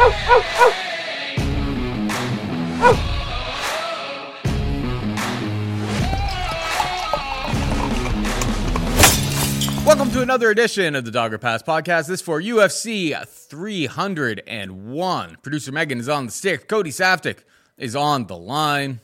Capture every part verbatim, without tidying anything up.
Welcome to another edition of the Dogger Pass podcast. This for U F C three hundred one. Producer Megan is on the stick. Cody Saftik is on the line.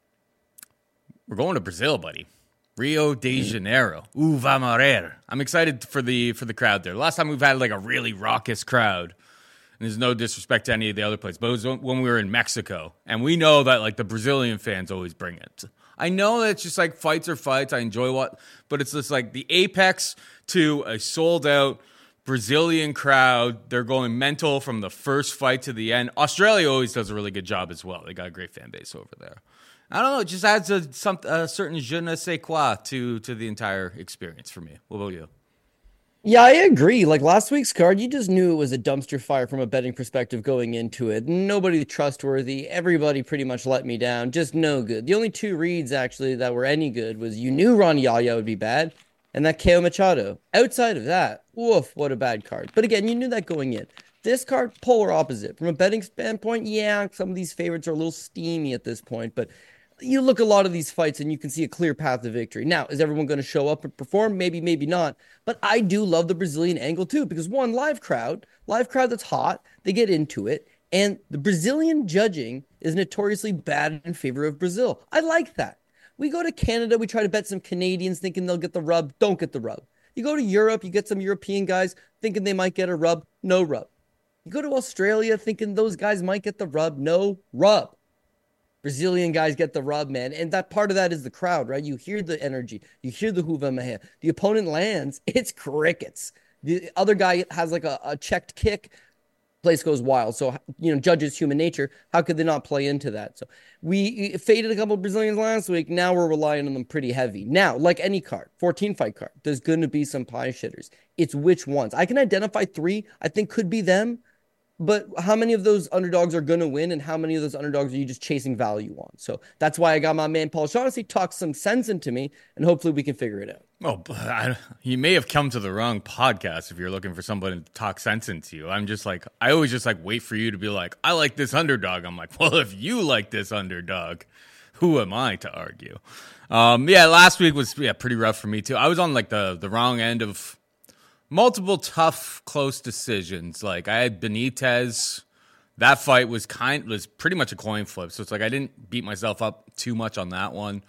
We're going to Brazil, buddy. Rio de Janeiro. Uva Marer. I'm excited for the for the crowd there. Last time we've had like a really raucous crowd. And there's no disrespect to any of the other places, but it was when we were in Mexico. And we know that like the Brazilian fans always bring it. I know that it's just like fights are fights. I enjoy what, but it's just like the apex to a sold out Brazilian crowd. They're going mental from the first fight to the end. Australia always does a really good job as well. They got a great fan base over there. I don't know. It just adds a, some, a certain je ne sais quoi to, to the entire experience for me. What about you? Yeah, I agree. Like last week's card, you just knew it was a dumpster fire from a betting perspective going into it. Nobody trustworthy. Everybody pretty much let me down. Just no good. The only two reads actually that were any good was you knew Ron Yaya would be bad and that K O Machado. Outside of that, woof, what a bad card. But again, you knew that going in. This card, polar opposite. From a betting standpoint, yeah, some of these favorites are a little steamy at this point, but you look at a lot of these fights and you can see a clear path to victory. Now, is everyone going to show up and perform? Maybe, maybe not. But I do love the Brazilian angle too, because one, live crowd, live crowd that's hot, they get into it. And the Brazilian judging is notoriously bad in favor of Brazil. I like that. We go to Canada, we try to bet some Canadians thinking they'll get the rub, don't get the rub. You go to Europe, you get some European guys thinking they might get a rub, no rub. You go to Australia thinking those guys might get the rub, no rub. Brazilian guys get the rub, man. And that part of that is the crowd, right? You hear the energy. You hear the Huva Maher. The opponent lands. It's crickets. The other guy has like a, a checked kick. Place goes wild. So, you know, judges human nature. How could they not play into that? So we faded a couple of Brazilians last week. Now we're relying on them pretty heavy. Now, like any card, fourteen fight card, there's going to be some pie shitters. It's which ones. I can identify three I think could be them. But how many of those underdogs are going to win and how many of those underdogs are you just chasing value on? So that's why I got my man Paul Shaughnessy talk some sense into me, and hopefully we can figure it out. Oh, I, you may have come to the wrong podcast if you're looking for somebody to talk sense into you. I'm just like, I always just like wait for you to be like, I like this underdog. I'm like, well, if you like this underdog, who am I to argue? Um, yeah, last week was yeah pretty rough for me too. I was on like the, the wrong end of multiple tough, close decisions. Like I had Benitez. That fight was kind was pretty much a coin flip. So it's like I didn't beat myself up too much on that one.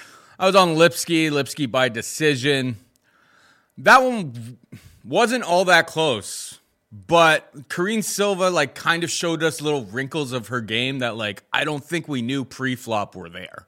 I was on Lipski, Lipski by decision. That one wasn't all that close. But Karine Silva like kind of showed us little wrinkles of her game that like I don't think we knew pre-flop were there.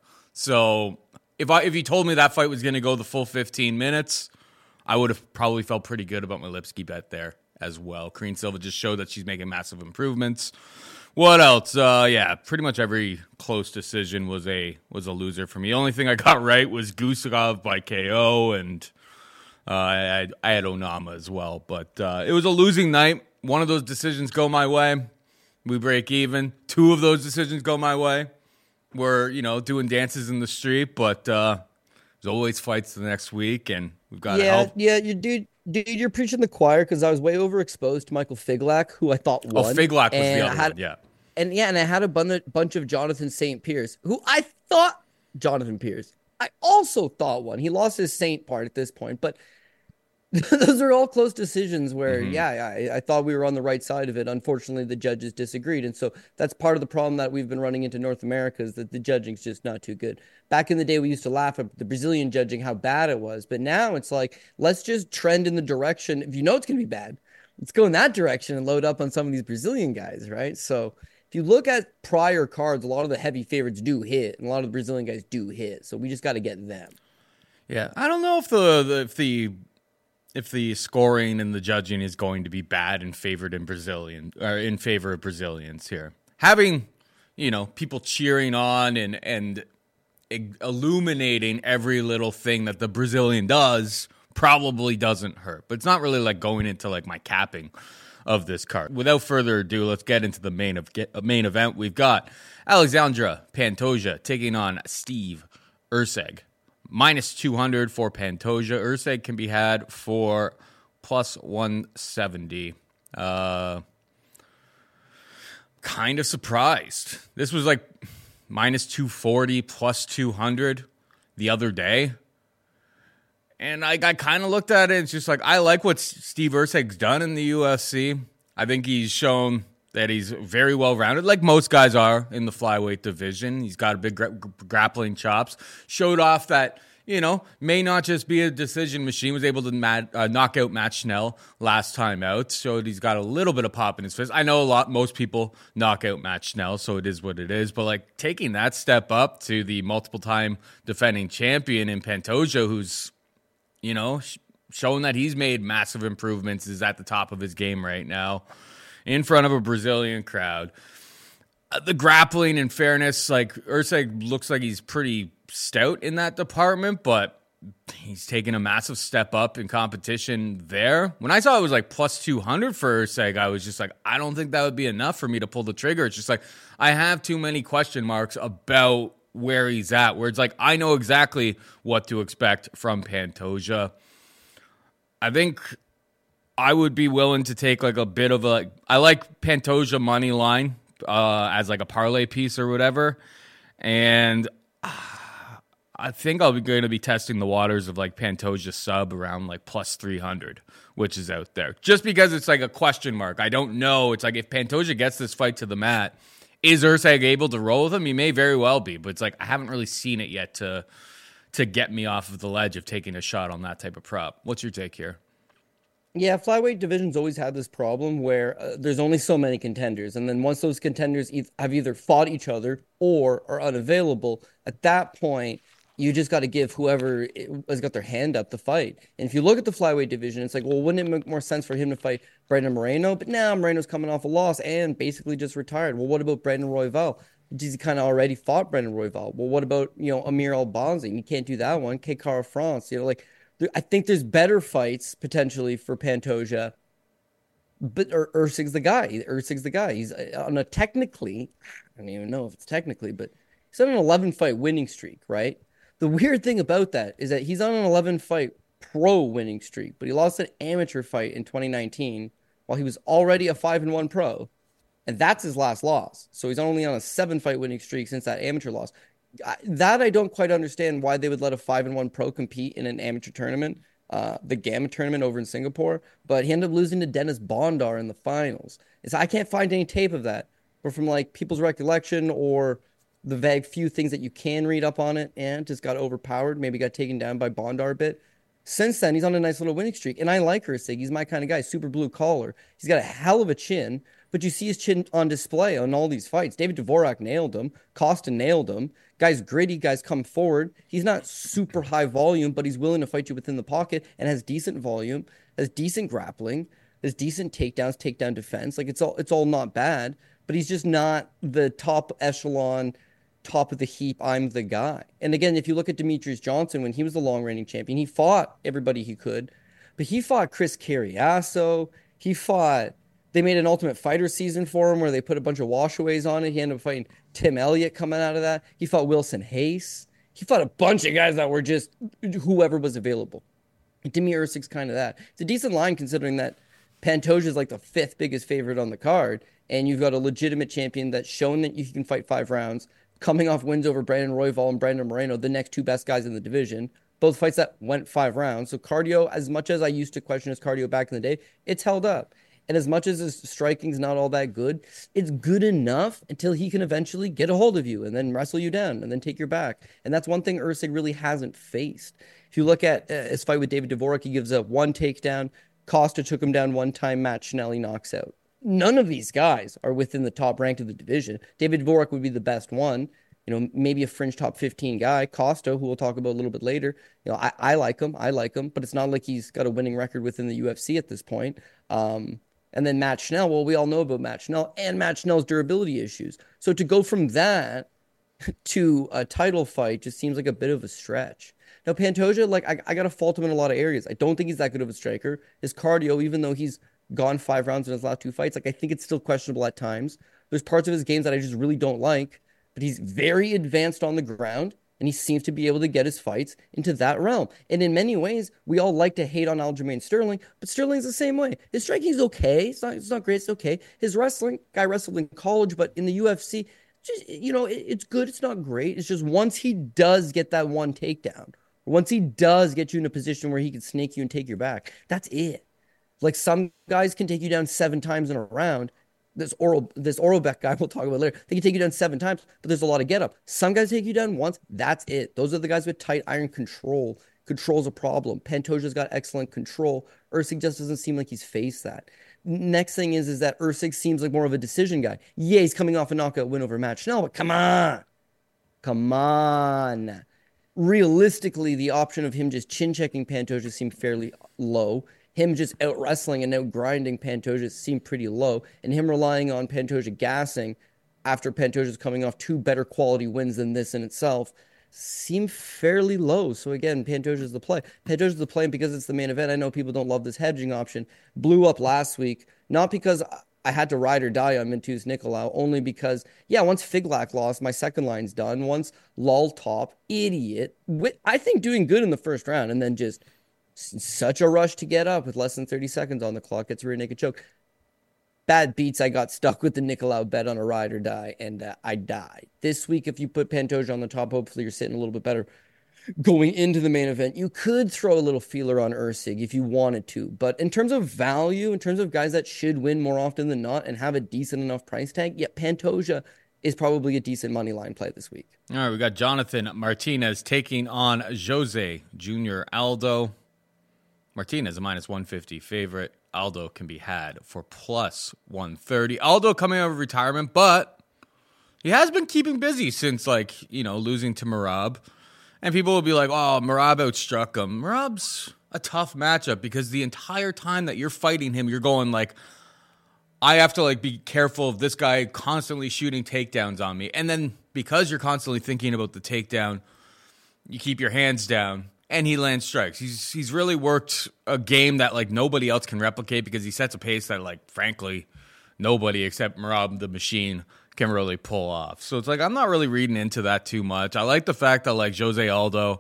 So if I if you told me that fight was gonna go the full fifteen minutes, I would have probably felt pretty good about my Lipski bet there as well. Karine Silva just showed that she's making massive improvements. What else? Uh, yeah, pretty much every close decision was a was a loser for me. The only thing I got right was Gustave by K O, and uh, I, had, I had Onama as well. But uh, it was a losing night. One of those decisions go my way. We break even. Two of those decisions go my way. We're, you know, doing dances in the street, but uh, there's always fights the next week, and we've got to yeah, help. Yeah, you dude, dude, you're preaching the choir because I was way overexposed to Michael Figlak, who I thought won. Oh, Figlak was the other had, one, yeah. And yeah, and I had a bun- bunch of Jonathan Saint Pierce, who I thought Jonathan Pierce. I also thought won. He lost his Saint part at this point, but those are all close decisions where, mm-hmm. yeah, I, I thought we were on the right side of it. Unfortunately, the judges disagreed. And so that's part of the problem that we've been running into North America is that the judging's just not too good. Back in the day, we used to laugh at the Brazilian judging, how bad it was. But now it's like, let's just trend in the direction. If you know it's going to be bad, let's go in that direction and load up on some of these Brazilian guys, right? So if you look at prior cards, a lot of the heavy favorites do hit, and a lot of the Brazilian guys do hit. So we just got to get them. Yeah, I don't know if the, the if the if the scoring and the judging is going to be bad and favored in Brazilian or in favor of Brazilians here. Having, you know, people cheering on and and illuminating every little thing that the Brazilian does probably doesn't hurt. But it's not really like going into like my capping of this card. Without further ado, let's get into the main of get, main event. We've got Alexandra Pantoja taking on Steve Erceg. Minus two hundred for Pantoja. Erceg can be had for plus one seventy. Uh, kind of surprised. This was like minus two forty, plus two hundred the other day. And I, I kind of looked at it. It's just like, I like what Steve Urseg's done in the U F C. I think he's shown that he's very well-rounded, like most guys are in the flyweight division. He's got a big gra- grappling chops. Showed off that, you know, may not just be a decision machine. Was able to mat, uh, knock out Matt Schnell last time out. Showed he's got a little bit of pop in his fist. I know a lot, most people knock out Matt Schnell, so it is what it is. But like taking that step up to the multiple-time defending champion in Pantoja, who's, you know, sh- showing that he's made massive improvements, is at the top of his game right now, in front of a Brazilian crowd. Uh, the grappling, in fairness, like Urseg looks like he's pretty stout in that department, but he's taken a massive step up in competition there. When I saw it was like plus two hundred for Urseg, I was just like, I don't think that would be enough for me to pull the trigger. It's just like, I have too many question marks about where he's at, where it's like, I know exactly what to expect from Pantoja. I think I would be willing to take like a bit of a, I like Pantoja money line uh, as like a parlay piece or whatever. And uh, I think I'll be going to be testing the waters of like Pantoja sub around like plus three hundred, which is out there. Just because it's like a question mark. I don't know. It's like if Pantoja gets this fight to the mat, is Urseg able to roll with him? He may very well be, but it's like I haven't really seen it yet to to get me off of the ledge of taking a shot on that type of prop. What's your take here? Yeah, flyweight division's always had this problem where uh, there's only so many contenders. And then once those contenders e- have either fought each other or are unavailable, at that point, you just got to give whoever has got their hand up the fight. And if you look at the flyweight division, it's like, well, wouldn't it make more sense for him to fight Brandon Moreno? But now Moreno's coming off a loss and basically just retired. Well, what about Brandon Royval? He's kind of already fought Brandon Royval. Well, what about, you know, Amir Albanzi? You can't do that one. K. Kara France, you know, like, I think there's better fights potentially for Pantoja, but Ur- Urseg's the guy. Urseg's the guy. He's on a technically, I don't even know if it's technically, but he's on an eleven fight winning streak, right? The weird thing about that is that he's on an eleven fight pro winning streak, but he lost an amateur fight in twenty nineteen while he was already a five and one pro, and that's his last loss. So he's only on a seven fight winning streak since that amateur loss. That I don't quite understand why they would let a five and one pro compete in an amateur tournament, uh, the Gamma tournament over in Singapore. But he ended up losing to Dennis Bondar in the finals. It's, I can't find any tape of that, or from like people's recollection or the vague few things that you can read up on it, and just got overpowered. Maybe got taken down by Bondar a bit. Since then, he's on a nice little winning streak, and I like Ursig. He's my kind of guy, super blue collar. He's got a hell of a chin, but you see his chin on display on all these fights. David Dvorak nailed him. Costa nailed him. Guy's gritty. Guys come forward. He's not super high volume, but he's willing to fight you within the pocket and has decent volume, has decent grappling, has decent takedowns, takedown defense. Like it's all it's all not bad, but he's just not the top echelon, top of the heap. I'm the guy. And again, if you look at Demetrius Johnson when he was the long reigning champion, he fought everybody he could, but he fought Chris Carriasso. He fought. They made an Ultimate Fighter season for him where they put a bunch of washaways on it. He ended up fighting Tim Elliott coming out of that. He fought Wilson Hayes. He fought a bunch of guys that were just whoever was available. Demi Ursic's kind of that. It's a decent line considering that Pantoja is like the fifth biggest favorite on the card, and you've got a legitimate champion that's shown that you can fight five rounds, coming off wins over Brandon Royval and Brandon Moreno, the next two best guys in the division. Both fights that went five rounds. So cardio, as much as I used to question his cardio back in the day, it's held up. And as much as his striking's not all that good, it's good enough until he can eventually get a hold of you and then wrestle you down and then take your back. And that's one thing Ursig really hasn't faced. If you look at uh, his fight with David Dvorak, he gives up one takedown. Costa took him down one time. Matt Schnell, he knocks out. None of these guys are within the top rank of the division. David Dvorak would be the best one. You know, maybe a fringe top fifteen guy. Costa, who we'll talk about a little bit later. You know, I, I like him. I like him. But it's not like he's got a winning record within the U F C at this point. Um... And then Matt Schnell, well, we all know about Matt Schnell and Matt Schnell's durability issues. So to go from that to a title fight just seems like a bit of a stretch. Now, Pantoja, like, I, I got to fault him in a lot of areas. I don't think he's that good of a striker. His cardio, even though he's gone five rounds in his last two fights, like, I think it's still questionable at times. There's parts of his games that I just really don't like, but he's very advanced on the ground. And he seems to be able to get his fights into that realm. And in many ways, we all like to hate on Aljamain Sterling, but Sterling's the same way. His striking's okay. It's not, it's not great. It's okay. His wrestling, guy wrestled in college, but in the U F C, just, you know, it, it's good. It's not great. It's just once he does get that one takedown, once he does get you in a position where he can snake you and take your back, that's it. Like some guys can take you down seven times in a round. This oral, this Oralbeck guy we'll talk about later. They can take you down seven times, but there's a lot of get up. Some guys take you down once. That's it. Those are the guys with tight iron control. Control's a problem. Pantoja's got excellent control. Usyk just doesn't seem like he's faced that. Next thing is, is that Usyk seems like more of a decision guy. Yeah, he's coming off a knockout win over Matt Schnell, but come on. Come on. Realistically, the option of him just chin checking Pantoja seemed fairly low. Him just out wrestling and out grinding Pantoja seemed pretty low. And him relying on Pantoja gassing after Pantoja's coming off two better quality wins than this in itself seemed fairly low. So again, Pantoja's the play. Pantoja's the play because it's the main event. I know people don't love this hedging option. Blew up last week, not because I had to ride or die on Mintus Nicolau, only because, yeah, once Figlak lost, my second line's done. Once Lol top, idiot. I think doing good in the first round and then just such a rush to get up with less than thirty seconds on the clock. Gets a rear naked choke. Bad beats. I got stuck with the Nicolau bet on a ride or die, and uh, I died. This week, if you put Pantoja on the top, hopefully you're sitting a little bit better going into the main event. You could throw a little feeler on Usyk if you wanted to, but in terms of value, in terms of guys that should win more often than not and have a decent enough price tag, yeah, Pantoja is probably a decent money line play this week. All right, we got Jonathan Martinez taking on Jose Junior Aldo. Martinez, a minus one fifty favorite. Aldo can be had for plus one thirty. Aldo coming out of retirement, but he has been keeping busy since, like, you know, losing to Merab. And people will be like, oh, Merab outstruck him. Merab's a tough matchup because the entire time that you're fighting him, you're going like, I have to like be careful of this guy constantly shooting takedowns on me. And then because you're constantly thinking about the takedown, you keep your hands down. And he lands strikes. He's he's really worked a game that like nobody else can replicate because he sets a pace that like frankly nobody except Merab the Machine can really pull off. So it's like I'm not really reading into that too much. I like the fact that like Jose Aldo,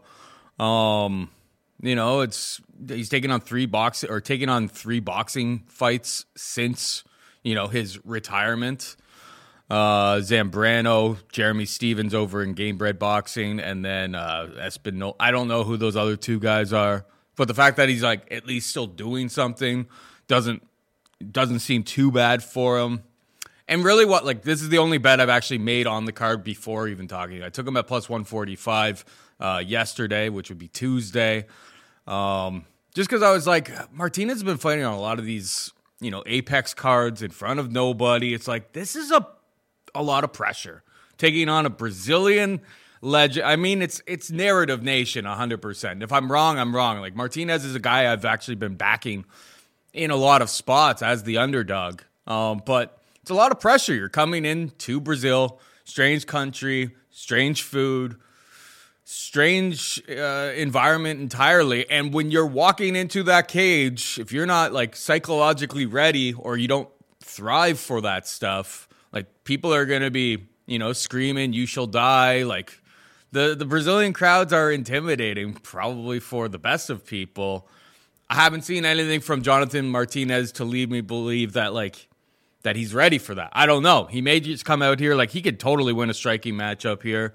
um, you know, it's he's taking on three box or taking on three boxing fights since you know his retirement. Uh, Zambrano, Jeremy Stevens over in Gamebred Boxing, and then uh, Espinol. I don't know who those other two guys are, but the fact that he's like at least still doing something doesn't doesn't seem too bad for him. And really, what like this is the only bet I've actually made on the card before even talking. I took him at plus one forty-five uh, yesterday, which would be Tuesday, um, just because I was like Martinez has been fighting on a lot of these you know Apex cards in front of nobody. It's like this is a a lot of pressure taking on a Brazilian legend. I mean, it's it's narrative nation one hundred percent. If I'm wrong, I'm wrong. Like Martinez is a guy I've actually been backing in a lot of spots as the underdog. Um, but it's a lot of pressure. You're coming in to Brazil, strange country, strange food, strange uh, environment entirely. And when you're walking into that cage, if you're not like psychologically ready or you don't thrive for that stuff, like people are going to be, you know, screaming, you shall die. Like the, the Brazilian crowds are intimidating, probably for the best of people. I haven't seen anything from Jonathan Martinez to lead me believe that like that he's ready for that. I don't know. He may just come out here like he could totally win a striking matchup here.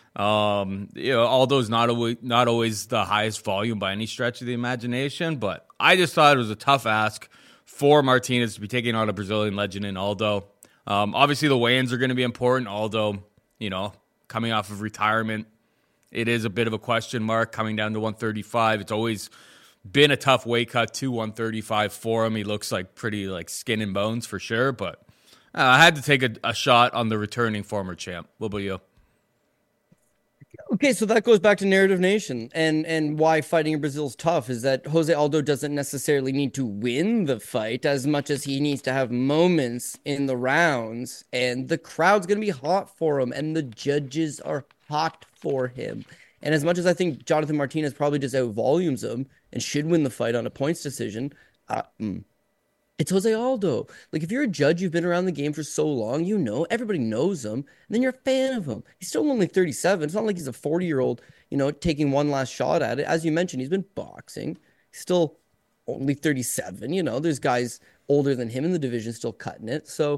Um, you know, Aldo's not always, not always the highest volume by any stretch of the imagination, but I just thought it was a tough ask for Martinez to be taking on a Brazilian legend in Aldo. Um, obviously, the weigh-ins are going to be important, although, you know, coming off of retirement, it is a bit of a question mark coming down to one thirty-five. It's always been a tough weight cut to one thirty-five for him. He looks like pretty like skin and bones for sure, but uh, I had to take a, a shot on the returning former champ. What about you? Okay, so that goes back to Narrative Nation and and why fighting in Brazil is tough is that Jose Aldo doesn't necessarily need to win the fight as much as he needs to have moments in the rounds, and the crowd's going to be hot for him, and the judges are hot for him. And as much as I think Jonathan Martinez probably just out volumes him and should win the fight on a points decision, uh, mm, It's Jose Aldo. Like, if you're a judge, you've been around the game for so long, you know, everybody knows him, and then you're a fan of him. He's still only thirty-seven. It's not like he's a forty year old, you know, taking one last shot at it. As you mentioned, he's been boxing. He's still only thirty-seven. You know, there's guys older than him in the division still cutting it. So,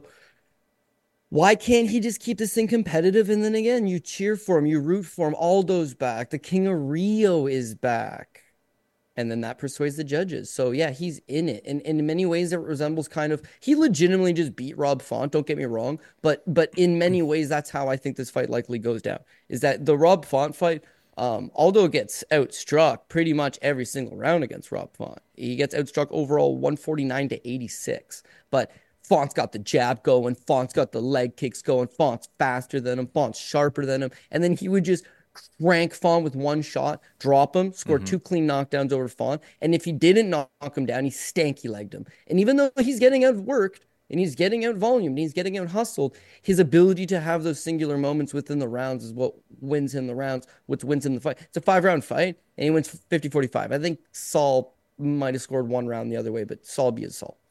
why can't he just keep this thing competitive? And then again, you cheer for him, you root for him. Aldo's back. The King of Rio is back. And then that persuades the judges. So yeah, he's in it. And, and in many ways, it resembles kind of he legitimately just beat Rob Font. Don't get me wrong, but but in many ways, that's how I think this fight likely goes down. Is that the Rob Font fight? Um, Aldo gets outstruck pretty much every single round against Rob Font. He gets outstruck overall one forty-nine to eighty-six. But Font's got the jab going. Font's got the leg kicks going. Font's faster than him. Font's sharper than him. And then he would just crank Font with one shot, drop him, score mm-hmm. two clean knockdowns over Font. And if he didn't knock him down, he stanky legged him. And even though he's getting outworked and he's getting out volume and he's getting out hustled, his ability to have those singular moments within the rounds is what wins him the rounds, what wins him the fight. It's a five round fight and he wins fifty forty-five. I think Saul might have scored one round the other way, but Saul be his Saul.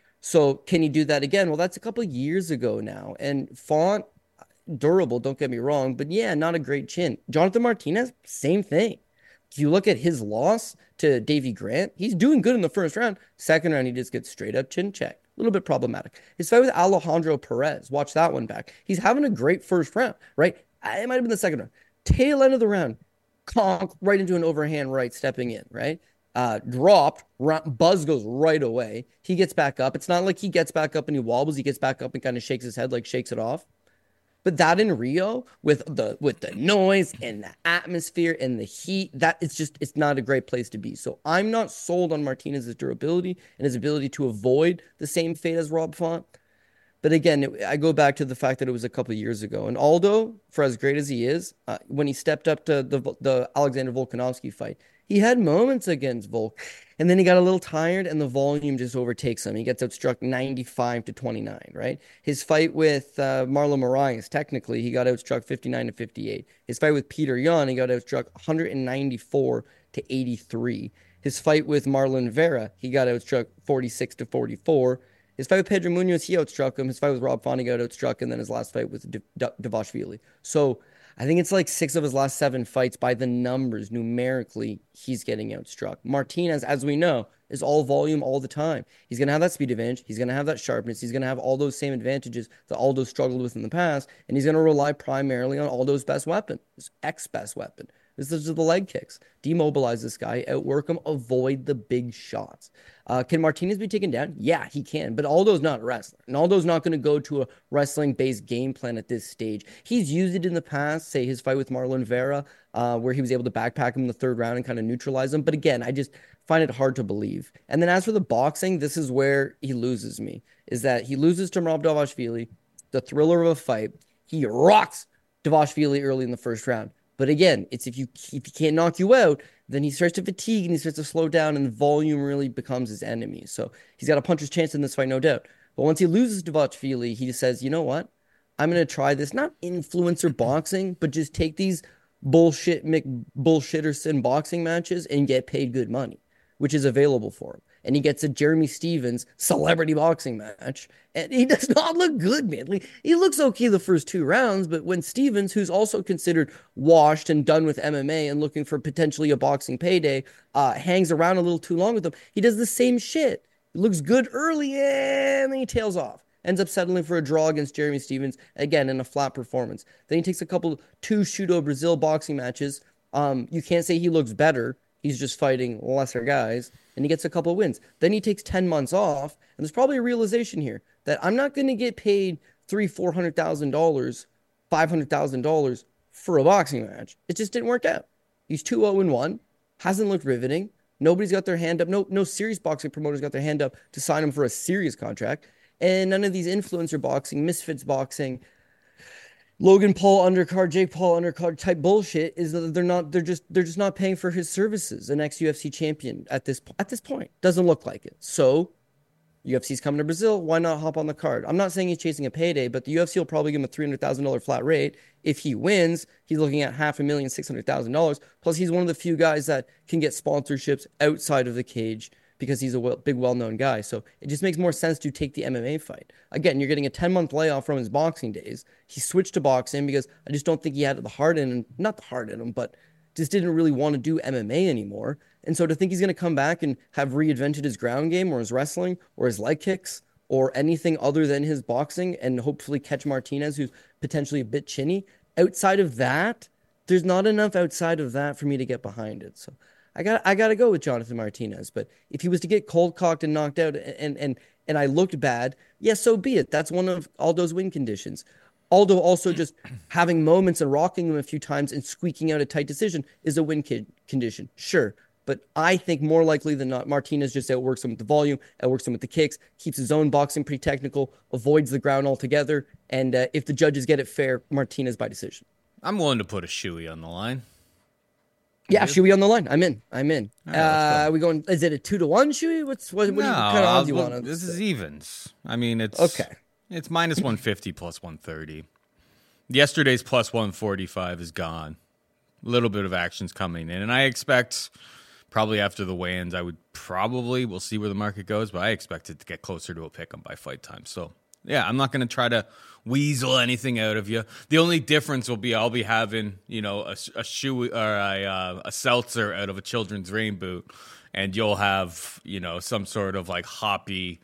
So can he do that again? Well, that's a couple of years ago now. And Font, durable, don't get me wrong, but yeah, not a great chin. Jonathan Martinez, same thing. If you look at his loss to Davey Grant, he's doing good in the first round. Second round, he just gets straight up chin check. A little bit problematic. His fight with Alejandro Perez, watch that one back. He's having a great first round, right? It might have been the second round. Tail end of the round, conk right into an overhand right, stepping in, right? Uh, dropped, buzz goes right away. He gets back up. It's not like he gets back up and he wobbles. He gets back up and kind of shakes his head, like shakes it off. But that in Rio with the with the noise and the atmosphere and the heat, that it's just it's not a great place to be. So I'm not sold on Martinez's durability and his ability to avoid the same fate as Rob Font. But again, it, I go back to the fact that it was a couple of years ago. And Aldo, for as great as he is, uh, when he stepped up to the the Alexander Volkanovski fight, he had moments against Volk. And then he got a little tired and the volume just overtakes him. He gets outstruck ninety-five to twenty-nine, right? His fight with uh, Marlon Moraes, technically, he got outstruck fifty-nine to fifty-eight. His fight with Peter Yan, he got outstruck one ninety-four to eighty-three. His fight with Marlon Vera, he got outstruck forty-six to forty-four. His fight with Pedro Munoz, he outstruck him. His fight with Rob Font, he got outstruck. And then his last fight with D- D- Dvalishvili. So I think it's like six of his last seven fights by the numbers. Numerically, he's getting outstruck. Martinez, as we know, is all volume all the time. He's going to have that speed advantage. He's going to have that sharpness. He's going to have all those same advantages that Aldo struggled with in the past. And he's going to rely primarily on Aldo's best weapon, his ex-best weapon. This is the leg kicks. Demobilize this guy, outwork him, avoid the big shots. Uh, can Martinez be taken down? Yeah, he can. But Aldo's not a wrestler. And Aldo's not going to go to a wrestling-based game plan at this stage. He's used it in the past, say his fight with Marlon Vera, uh, where he was able to backpack him in the third round and kind of neutralize him. But again, I just find it hard to believe. And then as for the boxing, this is where he loses me, is that he loses to Rob Dvalishvili, the thriller of a fight. He rocks Dvalishvili early in the first round. But again, it's if you if he can't knock you out, then he starts to fatigue and he starts to slow down and the volume really becomes his enemy. So he's got a puncher's chance in this fight, no doubt. But once he loses to Dvalishvili, he just says, you know what? I'm going to try this, not influencer boxing, but just take these bullshit McBullshitterson boxing matches and get paid good money, which is available for him. And he gets a Jeremy Stevens celebrity boxing match. And he does not look good, man. He looks okay the first two rounds, but when Stevens, who's also considered washed and done with M M A and looking for potentially a boxing payday, uh, hangs around a little too long with him, he does the same shit. He looks good early and then he tails off. Ends up settling for a draw against Jeremy Stevens, again, in a flat performance. Then he takes a couple, two Shooto Brazil boxing matches. Um, you can't say he looks better. He's just fighting lesser guys, and he gets a couple of wins. Then he takes ten months off, and there's probably a realization here that I'm not going to get paid three, four hundred thousand dollars, five hundred thousand dollars for a boxing match. It just didn't work out. He's two zero and one, hasn't looked riveting. Nobody's got their hand up. No, no serious boxing promoters got their hand up to sign him for a serious contract, and none of these influencer boxing, misfits boxing, Logan Paul undercard, Jake Paul undercard type bullshit is that they're not, they're just, they're just not paying for his services. An ex-U F C champion at this, at this point doesn't look like it. So U F C's coming to Brazil. Why not hop on the card? I'm not saying he's chasing a payday, but the U F C will probably give him a three hundred thousand dollars flat rate. If he wins, he's looking at half a million, six hundred thousand dollars. Plus he's one of the few guys that can get sponsorships outside of the cage because he's a well, big, well-known guy. So it just makes more sense to take the M M A fight. Again, you're getting a ten-month layoff from his boxing days. He switched to boxing because I just don't think he had the heart in him, not the heart in him, but just didn't really want to do M M A anymore. And so to think he's going to come back and have reinvented his ground game or his wrestling or his leg kicks or anything other than his boxing and hopefully catch Martinez, who's potentially a bit chinny, outside of that, there's not enough outside of that for me to get behind it. So I got I got to go with Jonathan Martinez. But if he was to get cold cocked and knocked out and and and I looked bad, yes, yeah, so be it. That's one of Aldo's win conditions. Aldo also just having moments and rocking him a few times and squeaking out a tight decision is a win kid condition. Sure. But I think more likely than not, Martinez just outworks him with the volume, outworks him with the kicks, keeps his own boxing pretty technical, avoids the ground altogether. And uh, if the judges get it fair, Martinez by decision. I'm willing to put a shoey on the line. Yeah, shoey on the line. I'm in. I'm in. Right, uh, go. are we going? Is it a two to one shoey? What's what? What, no, do you, what kind of odds do you well, want? This is evens. I mean, it's okay. It's minus one fifty plus one thirty. Yesterday's plus one forty-five is gone. A little bit of action's coming in, and I expect probably after the weigh-ins, I would probably we'll see where the market goes, but I expect it to get closer to a pick 'em by fight time. So yeah, I'm not going to try to weasel anything out of you. The only difference will be I'll be having, you know, a, a shoe or a, uh, a seltzer out of a children's rain boot, and you'll have, you know, some sort of like hoppy,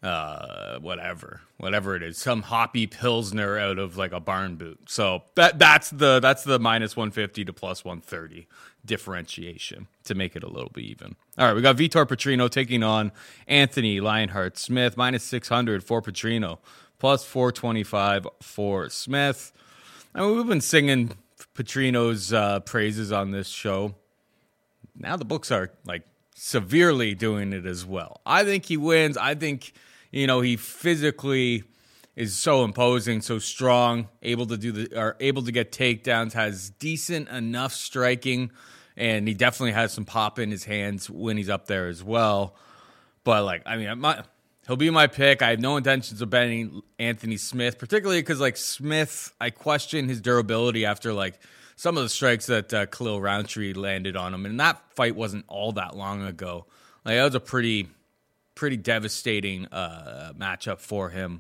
uh, whatever, whatever it is, some hoppy pilsner out of like a barn boot. So that that's the that's the minus one fifty to plus one thirty differentiation to make it a little bit even. All right, we got Vitor Petrino taking on Anthony Lionheart Smith, minus six hundred for Petrino, plus four twenty-five for Smith. I mean, we've been singing Petrino's uh, praises on this show. Now the books are like severely doing it as well. I think he wins. I think, you know, he physically is so imposing, so strong, able to do the, are able to get takedowns, has decent enough striking, and he definitely has some pop in his hands when he's up there as well. But like, I mean, my, he'll be my pick. I have no intentions of betting Anthony Smith, particularly because like Smith, I question his durability after like some of the strikes that uh, Khalil Rountree landed on him, and that fight wasn't all that long ago. Like that was a pretty, pretty devastating uh, matchup for him.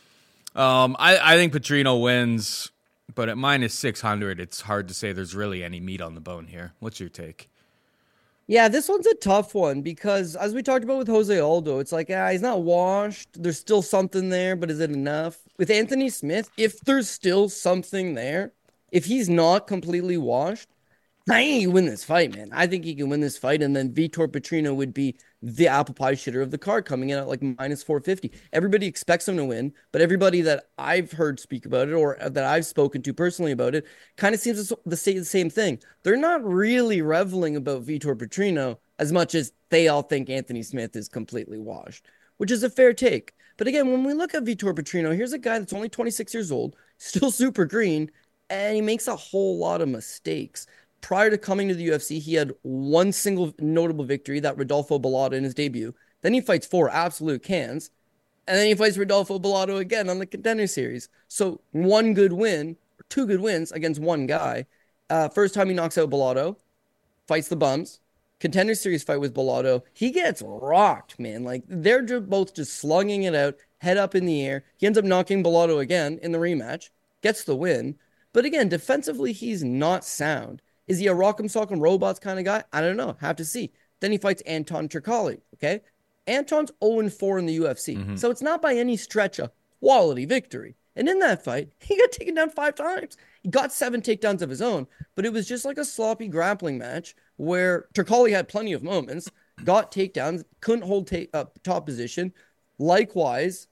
Um, I, I think Petrino wins, but at minus six hundred, it's hard to say there's really any meat on the bone here. What's your take? Yeah, this one's a tough one because as we talked about with Jose Aldo, it's like, ah, he's not washed. There's still something there, but is it enough? With Anthony Smith, if there's still something there, if he's not completely washed, I think he can win this fight, man. I think he can win this fight, and then Vitor Petrino would be the apple pie shitter of the card, coming in at like minus four fifty. Everybody expects him to win, but everybody that I've heard speak about it or that I've spoken to personally about it kind of seems to say the same thing. They're not really reveling about Vitor Petrino as much as they all think Anthony Smith is completely washed, which is a fair take. But again, when we look at Vitor Petrino, here's a guy that's only twenty-six years old, still super green, and he makes a whole lot of mistakes. Prior to coming to the U F C, he had one single notable victory, that Rodolfo Bellato in his debut. Then he fights four absolute cans, and then he fights Rodolfo Bellato again on the Contender Series. So one good win, or two good wins against one guy. Uh, first time he knocks out Bellato, fights the bums. Contender Series fight with Bellato, he gets rocked, man. Like, they're just both just slugging it out, head up in the air. He ends up knocking Bellato again in the rematch, gets the win. But again, defensively, he's not sound. Is he a rock'em sock'em robots kind of guy? I don't know. Have to see. Then he fights Anton Turkalj, okay? Anton's oh and four in the U F C. Mm-hmm. So it's not by any stretch a quality victory. And in that fight, he got taken down five times. He got seven takedowns of his own, but it was just like a sloppy grappling match where Turkalj had plenty of moments, got takedowns, couldn't hold ta- uh, top position. Likewise,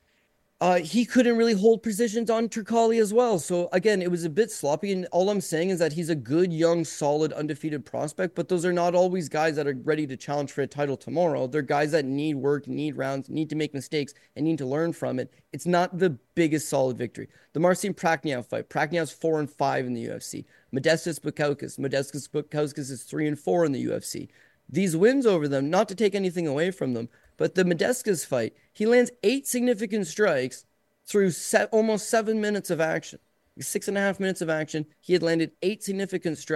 Uh, he couldn't really hold positions on Turkalj as well. So again, it was a bit sloppy. And all I'm saying is that he's a good, young, solid, undefeated prospect. But those are not always guys that are ready to challenge for a title tomorrow. They're guys that need work, need rounds, need to make mistakes, and need to learn from it. It's not the biggest solid victory. The Marcin Prachnio fight. Prachnio's four and five in the U F C. Modestas Bukauskas. Modestas Bukauskas is three and four in the U F C. These wins over them, not to take anything away from them, but the Modestas fight, he lands eight significant strikes through se- almost seven minutes of action. Six and a half minutes of action, he had landed eight significant strikes.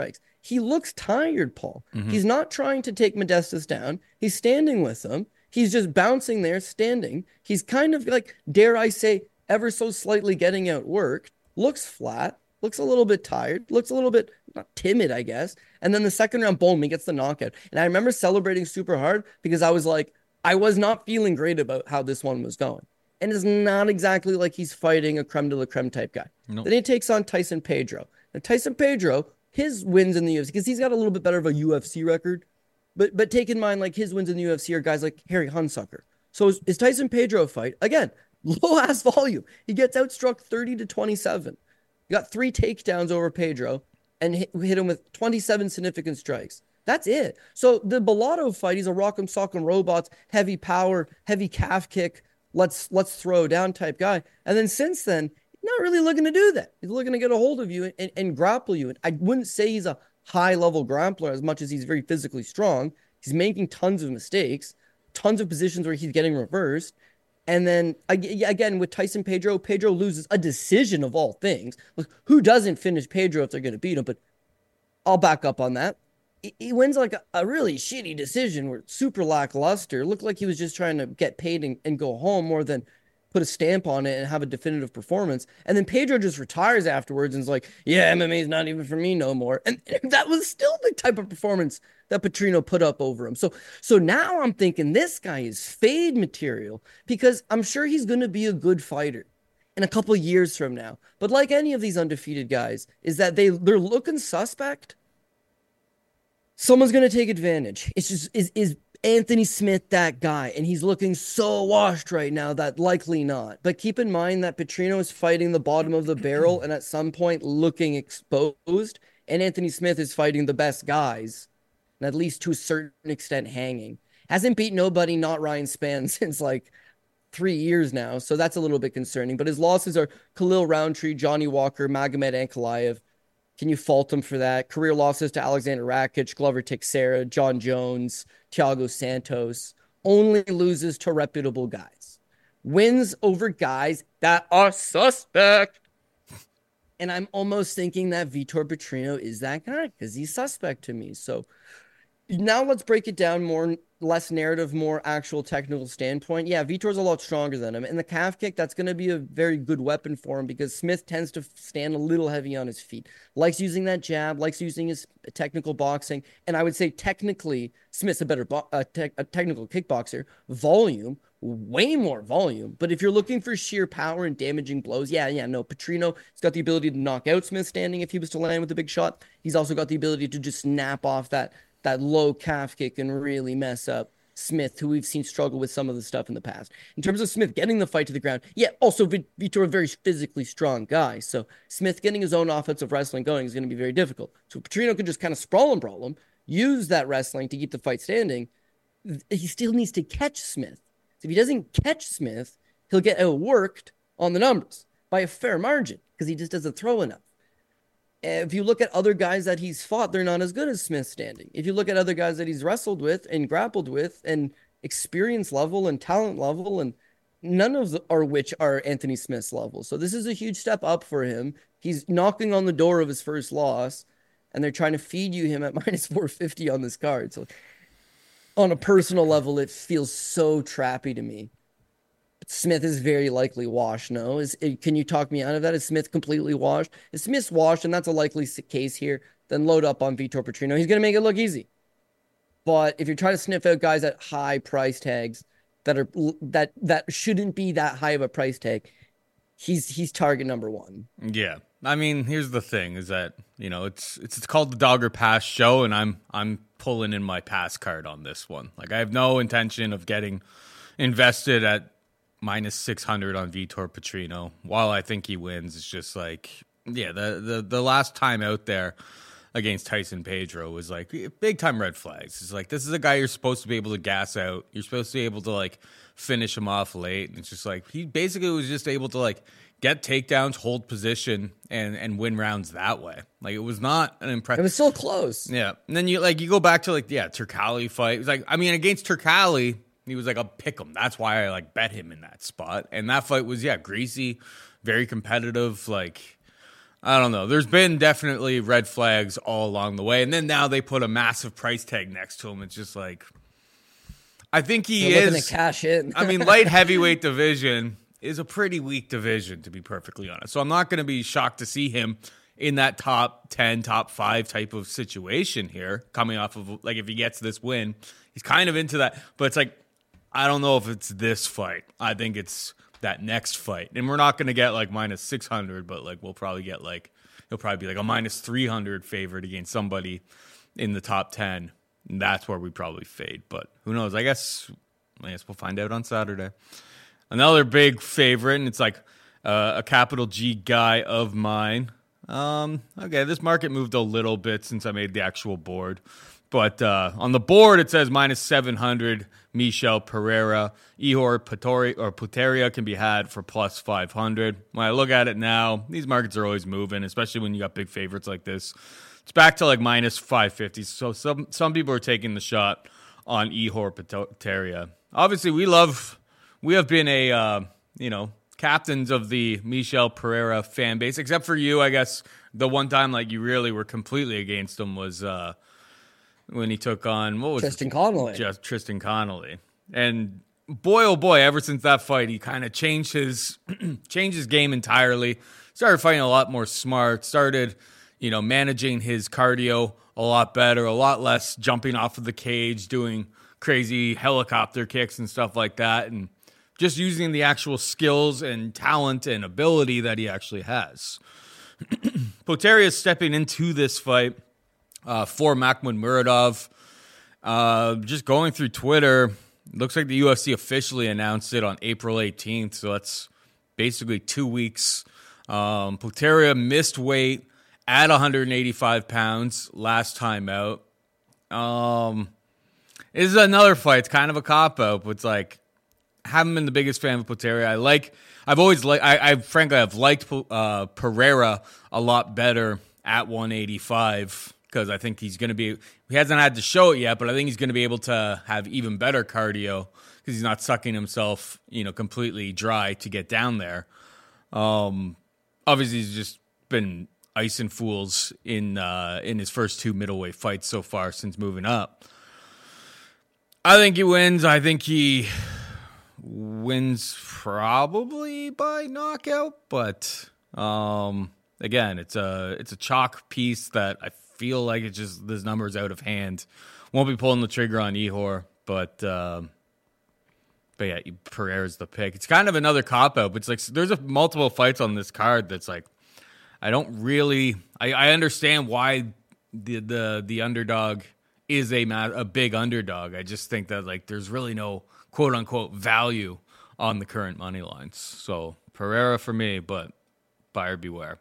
he looks tired, Paul. Mm-hmm. He's not trying to take Modestas down. He's standing with him. He's just bouncing there, standing. He's kind of like, dare I say, ever so slightly getting outworked. Looks flat. Looks a little bit tired. Looks a little bit not timid, I guess. And then the second round, boom, he gets the knockout. And I remember celebrating super hard because I was like, I was not feeling great about how this one was going. And it's not exactly like he's fighting a creme de la creme type guy. Nope. Then he takes on Tyson Pedro. Now, Tyson Pedro, his wins in the U F C, because he's got a little bit better of a U F C record. But but take in mind, like, his wins in the U F C are guys like Harry Hunsucker. So his, his Tyson Pedro fight, again, low-ass volume. He gets outstruck thirty to twenty-seven. He got three takedowns over Pedro and hit, hit him with twenty-seven significant strikes. That's it. So the Bellato fight, he's a rock'em sock'em robots, heavy power, heavy calf kick, let's let's throw down type guy. And then since then, he's not really looking to do that. He's looking to get a hold of you and, and, and grapple you. And I wouldn't say he's a high-level grappler as much as he's very physically strong. He's making tons of mistakes, tons of positions where he's getting reversed. And then, again, with Tyson Pedro, Pedro loses a decision of all things. Look, who doesn't finish Pedro if they're going to beat him? But I'll back up on that. He wins like a, a really shitty decision where it's super lackluster. It looked like he was just trying to get paid and, and go home more than put a stamp on it and have a definitive performance. And then Pedro just retires afterwards and is like, yeah, M M A is not even for me no more. And, and that was still the type of performance that Petrino put up over him. So, so now I'm thinking this guy is fade material because I'm sure he's going to be a good fighter in a couple years from now. But like any of these undefeated guys, is that they, they're looking suspect. Someone's going to take advantage. It's just, is, is Anthony Smith that guy? And he's looking so washed right now that likely not. But keep in mind that Petrino is fighting the bottom of the barrel and at some point looking exposed. And Anthony Smith is fighting the best guys, and at least to a certain extent hanging. Hasn't beat nobody, not Ryan Spann, since like three years now. So that's a little bit concerning. But his losses are Khalil Roundtree, Johnny Walker, Magomed Ankalaev. Can you fault him for that? Career losses to Alexander Rakic, Glover Teixeira, John Jones, Thiago Santos. Only loses to reputable guys. Wins over guys that are suspect. And I'm almost thinking that Vitor Petrino is that guy because he's suspect to me. So now let's break it down more, less narrative, more actual technical standpoint. Yeah, Vitor's a lot stronger than him. And the calf kick, that's going to be a very good weapon for him because Smith tends to stand a little heavy on his feet. Likes using that jab, likes using his technical boxing. And I would say technically, Smith's a better bo- a, te- a technical kickboxer. Volume, way more volume. But if you're looking for sheer power and damaging blows, yeah, yeah, no. Petrino has got the ability to knock out Smith standing if he was to land with a big shot. He's also got the ability to just snap off that that low calf kick and really mess up Smith, who we've seen struggle with some of the stuff in the past. In terms of Smith getting the fight to the ground, yeah, also Vitor, a very physically strong guy. So Smith getting his own offensive wrestling going is going to be very difficult. So Petrino can just kind of sprawl and brawl him, use that wrestling to keep the fight standing. He still needs to catch Smith. So if he doesn't catch Smith, he'll get outworked on the numbers by a fair margin because he just doesn't throw enough. If you look at other guys that he's fought, they're not as good as Smith standing. If you look at other guys that he's wrestled with and grappled with and experience level and talent level, and none of the, are which are Anthony Smith's level. So this is a huge step up for him. He's knocking on the door of his first loss, and they're trying to feed you him at minus four fifty on this card. So on a personal level, it feels so trappy to me. Smith is very likely washed. No, is can you talk me out of that? Is Smith completely washed? If Smith's washed, and that's a likely case here, then load up on Vitor Petrino. He's going to make it look easy. But if you're trying to sniff out guys at high price tags that are that that shouldn't be that high of a price tag, he's he's target number one. Yeah, I mean, here's the thing: is that you know it's it's it's called the Dogger Pass show, and I'm I'm pulling in my pass card on this one. Like I have no intention of getting invested at minus six hundred on Vitor Petrino. While I think he wins, it's just like, yeah, the, the, the last time out there against Tyson Pedro was like big time red flags. It's like, this is a guy you're supposed to be able to gas out. You're supposed to be able to like finish him off late. And it's just like, he basically was just able to like get takedowns, hold position, and, and win rounds that way. Like it was not an impressive. It was so close. Yeah. And then you like, you go back to like, yeah, Turkali fight. It was like, I mean, against Turkali, he was like a pick 'em. That's why I like bet him in that spot. And that fight was, yeah, greasy, very competitive. Like, I don't know. There's been definitely red flags all along the way. And then now they put a massive price tag next to him. It's just like, I think he They're is. looking to cash in. I mean, light heavyweight division is a pretty weak division, to be perfectly honest. So I'm not going to be shocked to see him in that top ten, top five type of situation here, coming off of, like, if he gets this win, he's kind of into that. But it's like, I don't know if it's this fight. I think it's that next fight. And we're not going to get like minus six hundred, but like we'll probably get like, he'll probably be like a minus three hundred favorite against somebody in the top ten. And that's where we probably fade. But who knows? I guess, I guess we'll find out on Saturday. Another big favorite, and it's like uh, a capital G guy of mine. Um, okay, this market moved a little bit since I made the actual board. But uh, on the board, it says minus seven hundred, Michel Pereira. Ihor Poteri- or Puteria can be had for plus five hundred. When I look at it now, these markets are always moving, especially when you got big favorites like this. It's back to like minus five fifty. So some some people are taking the shot on Ihor Puteria. Obviously, we love, we have been a, uh, you know, captains of the Michel Pereira fan base, except for you, I guess. The one time like you really were completely against him was uh, when he took on, what was Tristan it? Connolly. Just Tristan Connolly. And boy, oh boy, ever since that fight, he kind of changed his changed his game entirely. Started fighting a lot more smart. Started, you know, managing his cardio a lot better, a lot less jumping off of the cage, doing crazy helicopter kicks and stuff like that, and just using the actual skills and talent and ability that he actually has. Puteria is stepping into this fight uh, for Makhmud Muradov. Uh, just going through Twitter, looks like the U F C officially announced it on April eighteenth, so that's basically two weeks. Um, Puteria missed weight at one hundred eighty-five pounds last time out. Um, this is another fight. It's kind of a cop-out, but it's like, haven't been the biggest fan of Puteria. I like, I've always liked, I, I frankly, I've liked uh, Pereira a lot better at one eighty-five because I think he's going to be, he hasn't had to show it yet, but I think he's going to be able to have even better cardio because he's not sucking himself, you know, completely dry to get down there. Um, obviously, he's just been icing fools in uh, in his first two middleweight fights so far since moving up. I think he wins. I think he wins probably by knockout, but um, again, it's a it's a chalk piece that I feel like it's just this number's out of hand. Won't be pulling the trigger on Ihor, but um, but yeah, Pereira's the pick. It's kind of another cop out, but it's like there's a, multiple fights on this card that's like I don't really I, I understand why the the the underdog is a a big underdog. I just think that like there's really no quote unquote value on the current money lines. So Pereira for me, but buyer beware.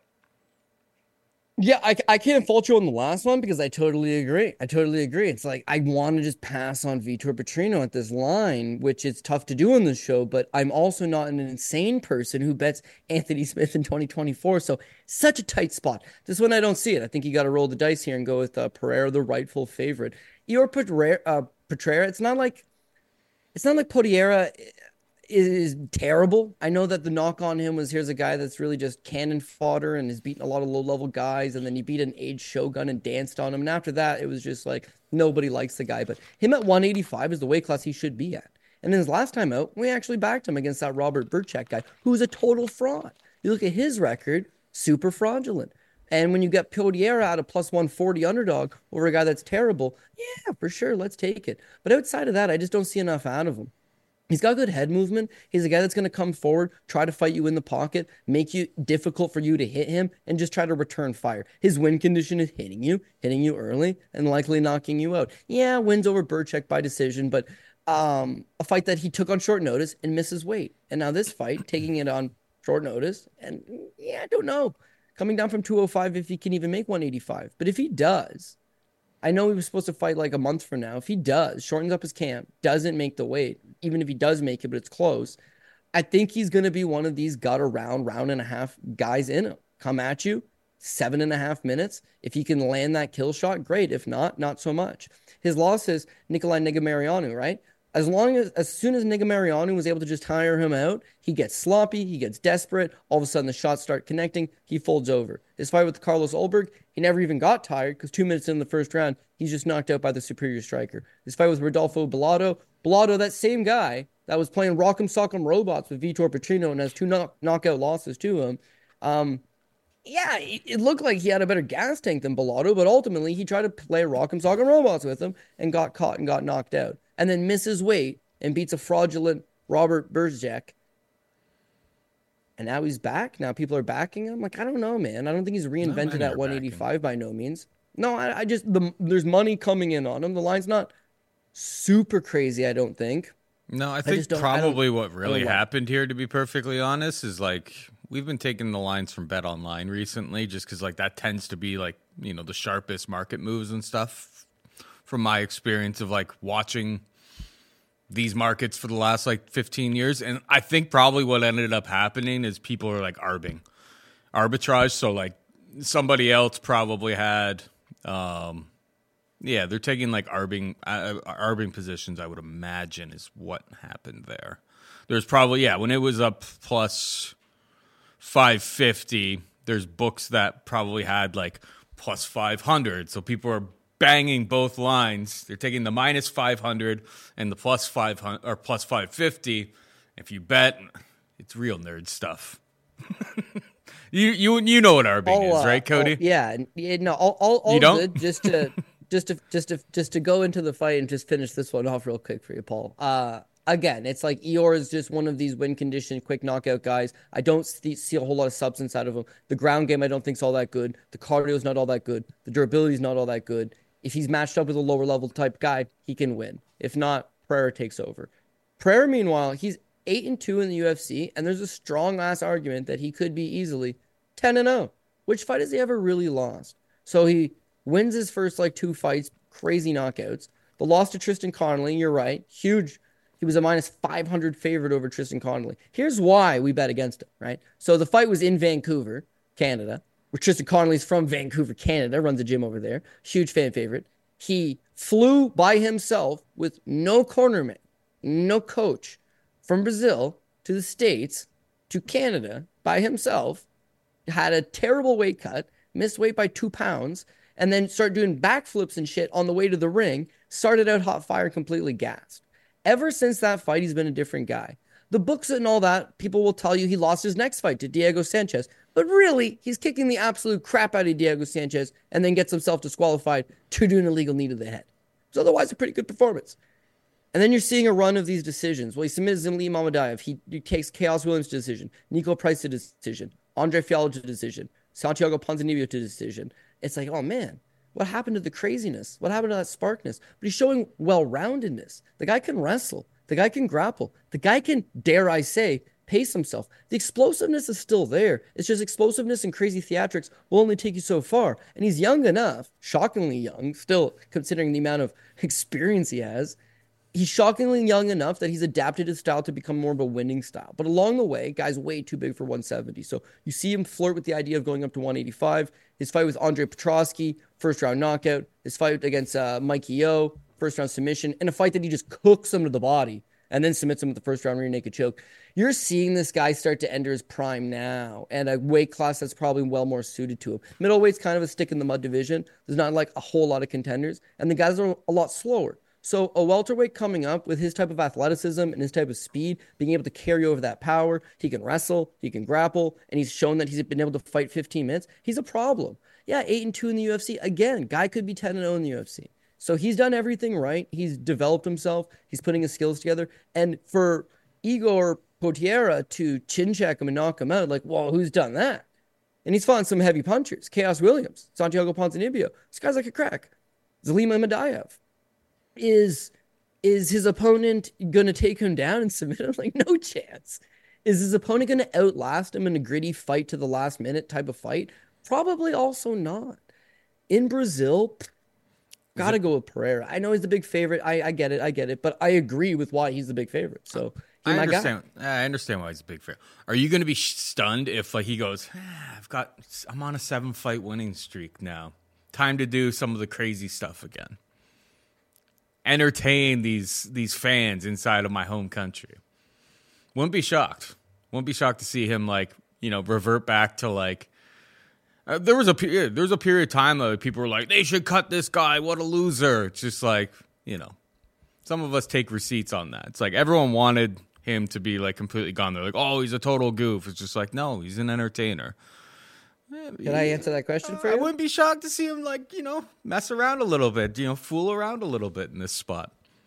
Yeah, I, I can't fault you on the last one because I totally agree. I totally agree. It's like I want to just pass on Vitor Petrino at this line, which is tough to do on this show, but I'm also not an insane person who bets Anthony Smith in twenty twenty-four. So such a tight spot. This one I don't see it. I think you got to roll the dice here and go with uh, Pereira, the rightful favorite. Your Pereira, uh, Pereira, it's not like it's not like Puteria is terrible. I know that the knock on him was here's a guy that's really just cannon fodder and has beaten a lot of low-level guys, and then he beat an aged Shogun and danced on him. And after that, it was just like nobody likes the guy. But him at one eighty-five is the weight class he should be at. And then his last time out, we actually backed him against that Robert Burchak guy, who's a total fraud. You look at his record, super fraudulent. And when you get Puteria at a plus one forty underdog over a guy that's terrible, yeah, for sure, let's take it. But outside of that, I just don't see enough out of him. He's got good head movement. He's a guy that's going to come forward, try to fight you in the pocket, make you difficult for you to hit him, and just try to return fire. His win condition is hitting you, hitting you early, and likely knocking you out. Yeah, wins over Burchak by decision, but um, a fight that he took on short notice and misses weight. And now this fight, taking it on short notice, and yeah, I don't know. Coming down from two oh five if he can even make one eighty-five. But if he does, I know he was supposed to fight like a month from now. If he does, shortens up his camp, doesn't make the weight, even if he does make it, but it's close, I think he's going to be one of these gut around, round and a half guys in him. Come at you, seven and a half minutes. If he can land that kill shot, great. If not, not so much. His loss is Nikolai Negumereanu, right? As long as as soon as Niga Mariano was able to just tire him out, he gets sloppy, he gets desperate. All of a sudden, the shots start connecting. He folds over. His fight with Carlos Ulberg, he never even got tired because two minutes in the first round, he's just knocked out by the superior striker. His fight with Rodolfo Bellato, Bellato, that same guy that was playing Rock'em Sock'em Robots with Vitor Petrino and has two knock, knockout losses to him. Um, yeah, it, it looked like he had a better gas tank than Bellato, but ultimately he tried to play Rock'em Sock'em Robots with him and got caught and got knocked out. And then misses weight and beats a fraudulent Robert Berjek. And now he's back. Now people are backing him. Like, I don't know, man. I don't think he's reinvented at one eighty-five by no means. No, I, I just, the, there's money coming in on him. The line's not super crazy, I don't think. No, I think I probably what really happened here, to be perfectly honest, is like we've been taking the lines from Bet Online recently just because like that tends to be like, you know, the sharpest market moves and stuff from my experience of like watching these markets for the last like fifteen years. And I think probably what ended up happening is people are like arbing, arbitrage. So like somebody else probably had, um, yeah, they're taking like arbing, uh, arbing positions, I would imagine is what happened there. There's probably, yeah, when it was up plus five fifty, there's books that probably had like plus five hundred. So people are banging both lines. They're taking the minus five hundred and the plus five hundred or plus five fifty. If you bet, it's real nerd stuff. you you you know what arbing all, is, right, Cody? All, yeah, no, all all, all you don't? Good. Just to just to just to just to go into the fight and just finish this one off real quick for you, Paul. Uh, again, it's like Ihor is just one of these win condition, quick knockout guys. I don't see, see a whole lot of substance out of him. The ground game I don't think is all that good. The cardio is not all that good. The durability is not all that good. If he's matched up with a lower level type guy, he can win. If not, Pereira takes over. Pereira, meanwhile, he's eight and two in the U F C, and there's a strong ass argument that he could be easily ten and oh. Which fight has he ever really lost? So he wins his first like two fights, crazy knockouts. The loss to Tristan Connolly, you're right, huge. He was a minus five hundred favorite over Tristan Connolly. Here's why we bet against him, right? So the fight was in Vancouver, Canada, where Tristan Connolly's from Vancouver, Canada, runs a gym over there. Huge fan favorite. He flew by himself with no cornerman, no coach, from Brazil to the States to Canada by himself, had a terrible weight cut, missed weight by two pounds, and then started doing backflips and shit on the way to the ring, started out hot fire, completely gassed. Ever since that fight, he's been a different guy. The books and all that, people will tell you he lost his next fight to Diego Sanchez. But really, he's kicking the absolute crap out of Diego Sanchez and then gets himself disqualified to do an illegal knee to the head. It's otherwise a pretty good performance. And then you're seeing a run of these decisions. Well, he submits Zimli Mamadaev. He, he takes Chaos Williams to decision. Nico Price to decision. Andre Fialho to decision. Santiago Ponzinibbio to decision. It's like, oh man, what happened to the craziness? What happened to that sparkness? But he's showing well-roundedness. The guy can wrestle. The guy can grapple. The guy can, dare I say, pace himself. The explosiveness is still there. It's just explosiveness and crazy theatrics will only take you so far. And he's young enough, shockingly young, still considering the amount of experience he has. He's shockingly young enough that he's adapted his style to become more of a winning style. But along the way, guy's way too big for one seventy. So you see him flirt with the idea of going up to one eighty-five. His fight with Andre Petroski, first round knockout. His fight against uh, Mikey Yo, first round submission. And a fight that he just cooks him to the body and then submits him with the first round rear naked choke. You're seeing this guy start to enter his prime now, and a weight class that's probably well more suited to him. Middleweight's kind of a stick in the mud division. There's not like a whole lot of contenders, and the guys are a lot slower. So a welterweight coming up with his type of athleticism and his type of speed, being able to carry over that power, he can wrestle, he can grapple, and he's shown that he's been able to fight fifteen minutes. He's a problem. Yeah, eight and two in the U F C. Again, guy could be ten and oh in the U F C. So he's done everything right. He's developed himself. He's putting his skills together. And for Igor Potieria to chin check him and knock him out, like, well, who's done that? And he's fought some heavy punchers. Chaos Williams, Santiago Ponzinibbio. This guy's like a crack. Zalima Madaev. Is is his opponent going to take him down and submit him? Like, no chance. Is his opponent going to outlast him in a gritty fight to the last minute type of fight? Probably also not. In Brazil, got to go with Pereira. I know he's the big favorite. I, I get it. I get it. But I agree with why he's the big favorite. So I understand. I understand why he's a big favorite. Are you going to be stunned if like he goes, ah, I've got, I'm on a seven fight winning streak now. Time to do some of the crazy stuff again. entertain these these fans inside of my home country. Wouldn't be shocked. Wouldn't be shocked to see him like, you know, revert back to like. Uh, there was a period. There was a period of time that people were like, they should cut this guy. What a loser! It's just like, you know, some of us take receipts on that. It's like everyone wanted him to be like completely gone. They're like, oh, he's a total goof. It's just like, no, he's an entertainer. Can I answer that question for you? I wouldn't be shocked to see him like, you know, mess around a little bit, you know, fool around a little bit in this spot.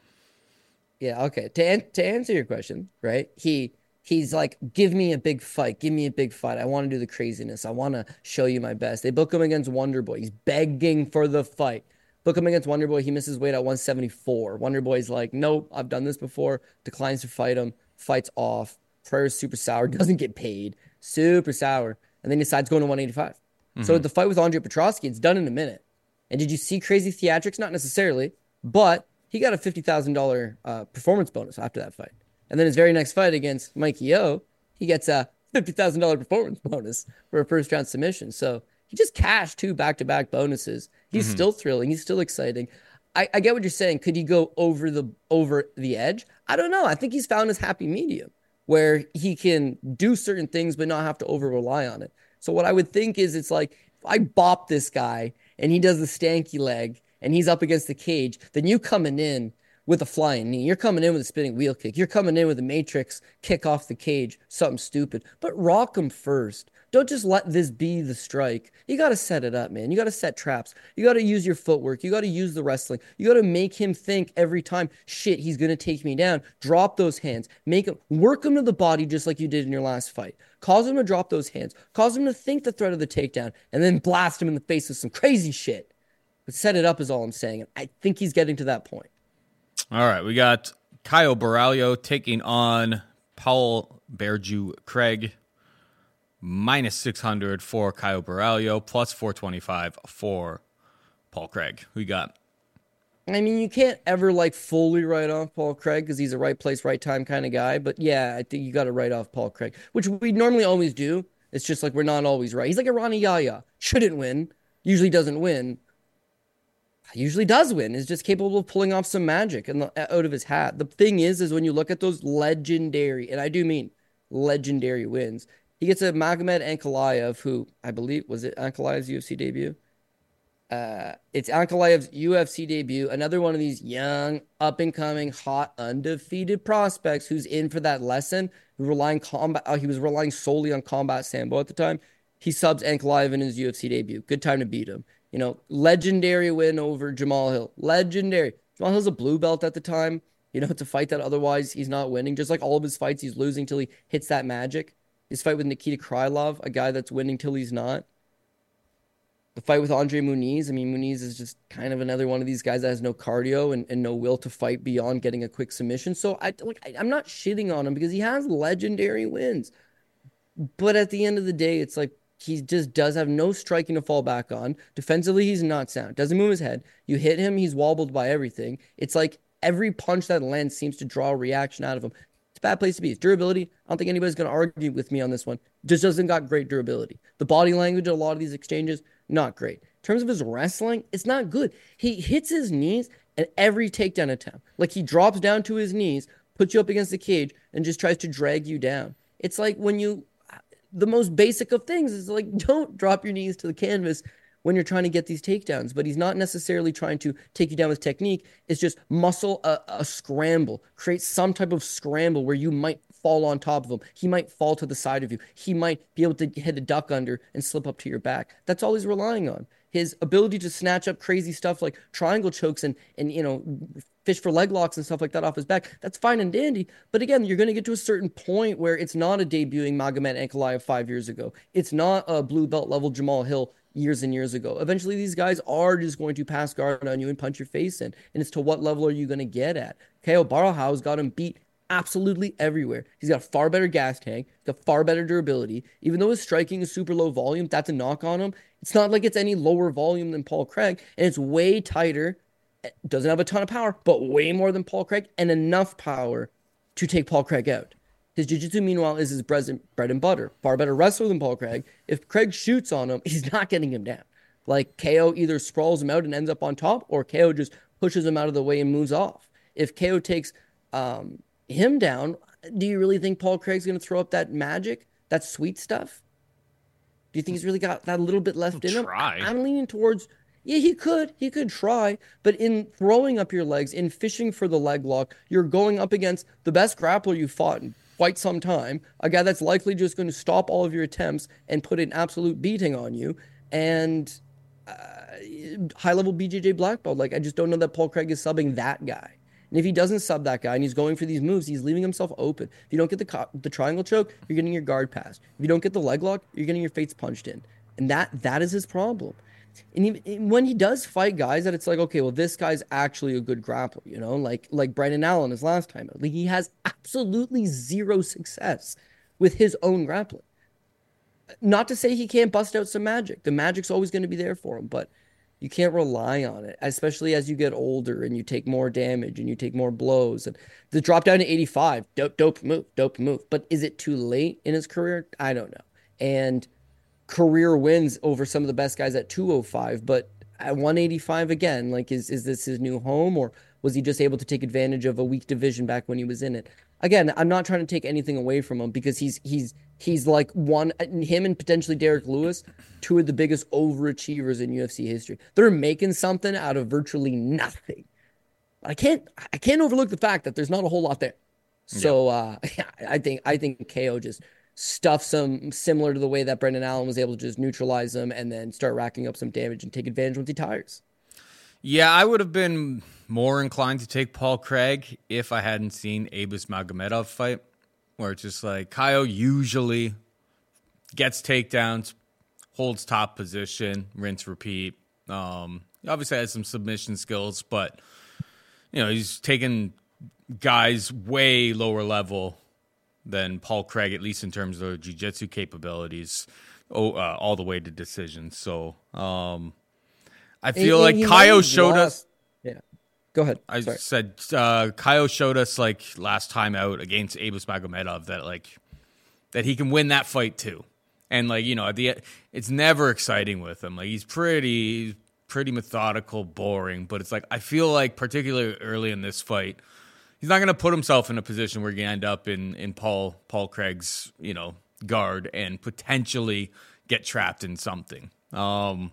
Yeah. Okay. To an- to answer your question, right? He. He's like, give me a big fight. Give me a big fight. I want to do the craziness. I want to show you my best. They book him against Wonder Boy. He's begging for the fight. Book him against Wonder Boy. He misses weight at one seventy-four. Wonder Boy's like, nope, I've done this before. Declines to fight him. Fights off. Prayer's super sour. Doesn't get paid. Super sour. And then he decides going to one eighty-five. Mm-hmm. So the fight with Andre Petroski, it's done in a minute. And did you see crazy theatrics? Not necessarily. But he got a fifty thousand dollars uh, performance bonus after that fight. And then his very next fight against Mikey O, he gets a fifty thousand dollars performance bonus for a first round submission. So he just cashed two back-to-back bonuses. He's mm-hmm. still thrilling. He's still exciting. I, I get what you're saying. Could he go over the over the edge? I don't know. I think he's found his happy medium where he can do certain things but not have to over-rely on it. So what I would think is it's like, if I bop this guy and he does the stanky leg and he's up against the cage, then you coming in with a flying knee. You're coming in with a spinning wheel kick. You're coming in with a matrix kick off the cage, something stupid. But rock him first. Don't just let this be the strike. You got to set it up, man. You got to set traps. You got to use your footwork. You got to use the wrestling. You got to make him think every time, shit, he's going to take me down. Drop those hands. Make him, work him to the body just like you did in your last fight. Cause him to drop those hands. Cause him to think the threat of the takedown and then blast him in the face with some crazy shit. But set it up is all I'm saying. And I think he's getting to that point. All right, we got Caio Borralho taking on Paul Berju Craig. Minus six hundred for Caio Borralho, plus four twenty-five for Paul Craig. Who you got? I mean, you can't ever like fully write off Paul Craig because he's a right place, right time kind of guy. But yeah, I think you got to write off Paul Craig, which we normally always do. It's just like we're not always right. He's like a Ronnie Yaya. Shouldn't win. Usually doesn't win. Usually does win, is just capable of pulling off some magic and out of his hat. The thing is, is when you look at those legendary, and I do mean legendary wins, he gets a Magomed Ankalaev, who I believe, was it Ankalaev's U F C debut? Uh, it's Ankalaev's U F C debut. Another one of these young, up-and-coming, hot, undefeated prospects who's in for that lesson, relying combat. Uh, he was relying solely on combat sambo at the time. He subs Ankalaev in his U F C debut. Good time to beat him. You know, legendary win over Jamal Hill. Legendary. Jamal Hill's a blue belt at the time. You know, it's a fight that otherwise he's not winning. Just like all of his fights, he's losing till he hits that magic. His fight with Nikita Krylov, a guy that's winning till he's not. The fight with Andre Muniz. I mean, Muniz is just kind of another one of these guys that has no cardio and, and no will to fight beyond getting a quick submission. So I, like, I, I'm not shitting on him because he has legendary wins. But at the end of the day, it's like, he just does have no striking to fall back on. Defensively, he's not sound. Doesn't move his head. You hit him, he's wobbled by everything. It's like every punch that lands seems to draw a reaction out of him. It's a bad place to be. It's durability. I don't think anybody's going to argue with me on this one. Just doesn't got great durability. The body language in a lot of these exchanges, not great. In terms of his wrestling, it's not good. He hits his knees at every takedown attempt. Like he drops down to his knees, puts you up against the cage, and just tries to drag you down. It's like when you... The most basic of things is like, don't drop your knees to the canvas when you're trying to get these takedowns. But he's not necessarily trying to take you down with technique. It's just muscle a, a scramble, create some type of scramble where you might fall on top of him. He might fall to the side of you. He might be able to hit a duck under and slip up to your back. That's all he's relying on. His ability to snatch up crazy stuff like triangle chokes and, and you know, fish for leg locks and stuff like that off his back, that's fine and dandy. But again, you're going to get to a certain point where it's not a debuting Magomed Ankalaev five years ago. It's not a blue belt level Jamal Hill years and years ago. Eventually, these guys are just going to pass guard on you and punch your face in. And it's to what level are you going to get at? Caio Borralho's got him beat absolutely everywhere. He's got a far better gas tank, he's got far better durability. Even though his striking is super low volume, that's a knock on him. It's not like it's any lower volume than Paul Craig, and it's way tighter. It doesn't have a ton of power, but way more than Paul Craig, and enough power to take Paul Craig out. His jiu-jitsu, meanwhile, is his bread and butter. Far better wrestler than Paul Craig. If Craig shoots on him, he's not getting him down. Like, K O either sprawls him out and ends up on top, or K O just pushes him out of the way and moves off. If K O takes um, him down, do you really think Paul Craig's going to throw up that magic, that sweet stuff? Do you think he's really got that little bit left He'll in him? try. I'm leaning towards, yeah, he could. He could try. But in throwing up your legs, in fishing for the leg lock, you're going up against the best grappler you fought in quite some time, a guy that's likely just going to stop all of your attempts and put an absolute beating on you. And uh, high-level B J J black belt. Like, I just don't know that Paul Craig is subbing that guy. And if he doesn't sub that guy and he's going for these moves, he's leaving himself open. If you don't get the co- the triangle choke, you're getting your guard passed. If you don't get the leg lock, you're getting your face punched in. And that that is his problem. And he, when he does fight guys that it's like, okay, well, this guy's actually a good grappler, you know, like like Brendan Allen his last time out. Like, he has absolutely zero success with his own grappling. Not to say he can't bust out some magic. The magic's always going to be there for him, but you can't rely on it, especially as you get older and you take more damage and you take more blows. And the drop down to eighty-five, dope, dope move, dope move. But is it too late in his career? I don't know. And career wins over some of the best guys at two oh five, but at one eighty-five again, like, is, is this his new home, or was he just able to take advantage of a weak division back when he was in it? Again, I'm not trying to take anything away from him because he's he's he's like one him and potentially Derek Lewis, two of the biggest overachievers in U F C history. They're making something out of virtually nothing. I can't I can't overlook the fact that there's not a whole lot there. So uh, I think I think K O just stuffs him similar to the way that Brendan Allen was able to just neutralize him and then start racking up some damage and take advantage once he tires. Yeah, I would have been more inclined to take Paul Craig if I hadn't seen Abus Magomedov fight, where it's just like K O usually gets takedowns, holds top position, rinse, repeat. Um, he obviously has some submission skills, but you know, he's taken guys way lower level than Paul Craig, at least in terms of jiu-jitsu capabilities, oh, uh, all the way to decisions. So um, I feel and, like K O showed lost. us. Yeah, go ahead. I Sorry. said uh, K O showed us like last time out against Abus Magomedov that like that he can win that fight too. And like, you know, at the it's never exciting with him. Like, he's pretty pretty methodical, boring, but it's like I feel like particularly early in this fight, he's not going to put himself in a position where he can end up in in Paul Paul Craig's, you know, guard and potentially get trapped in something. Um,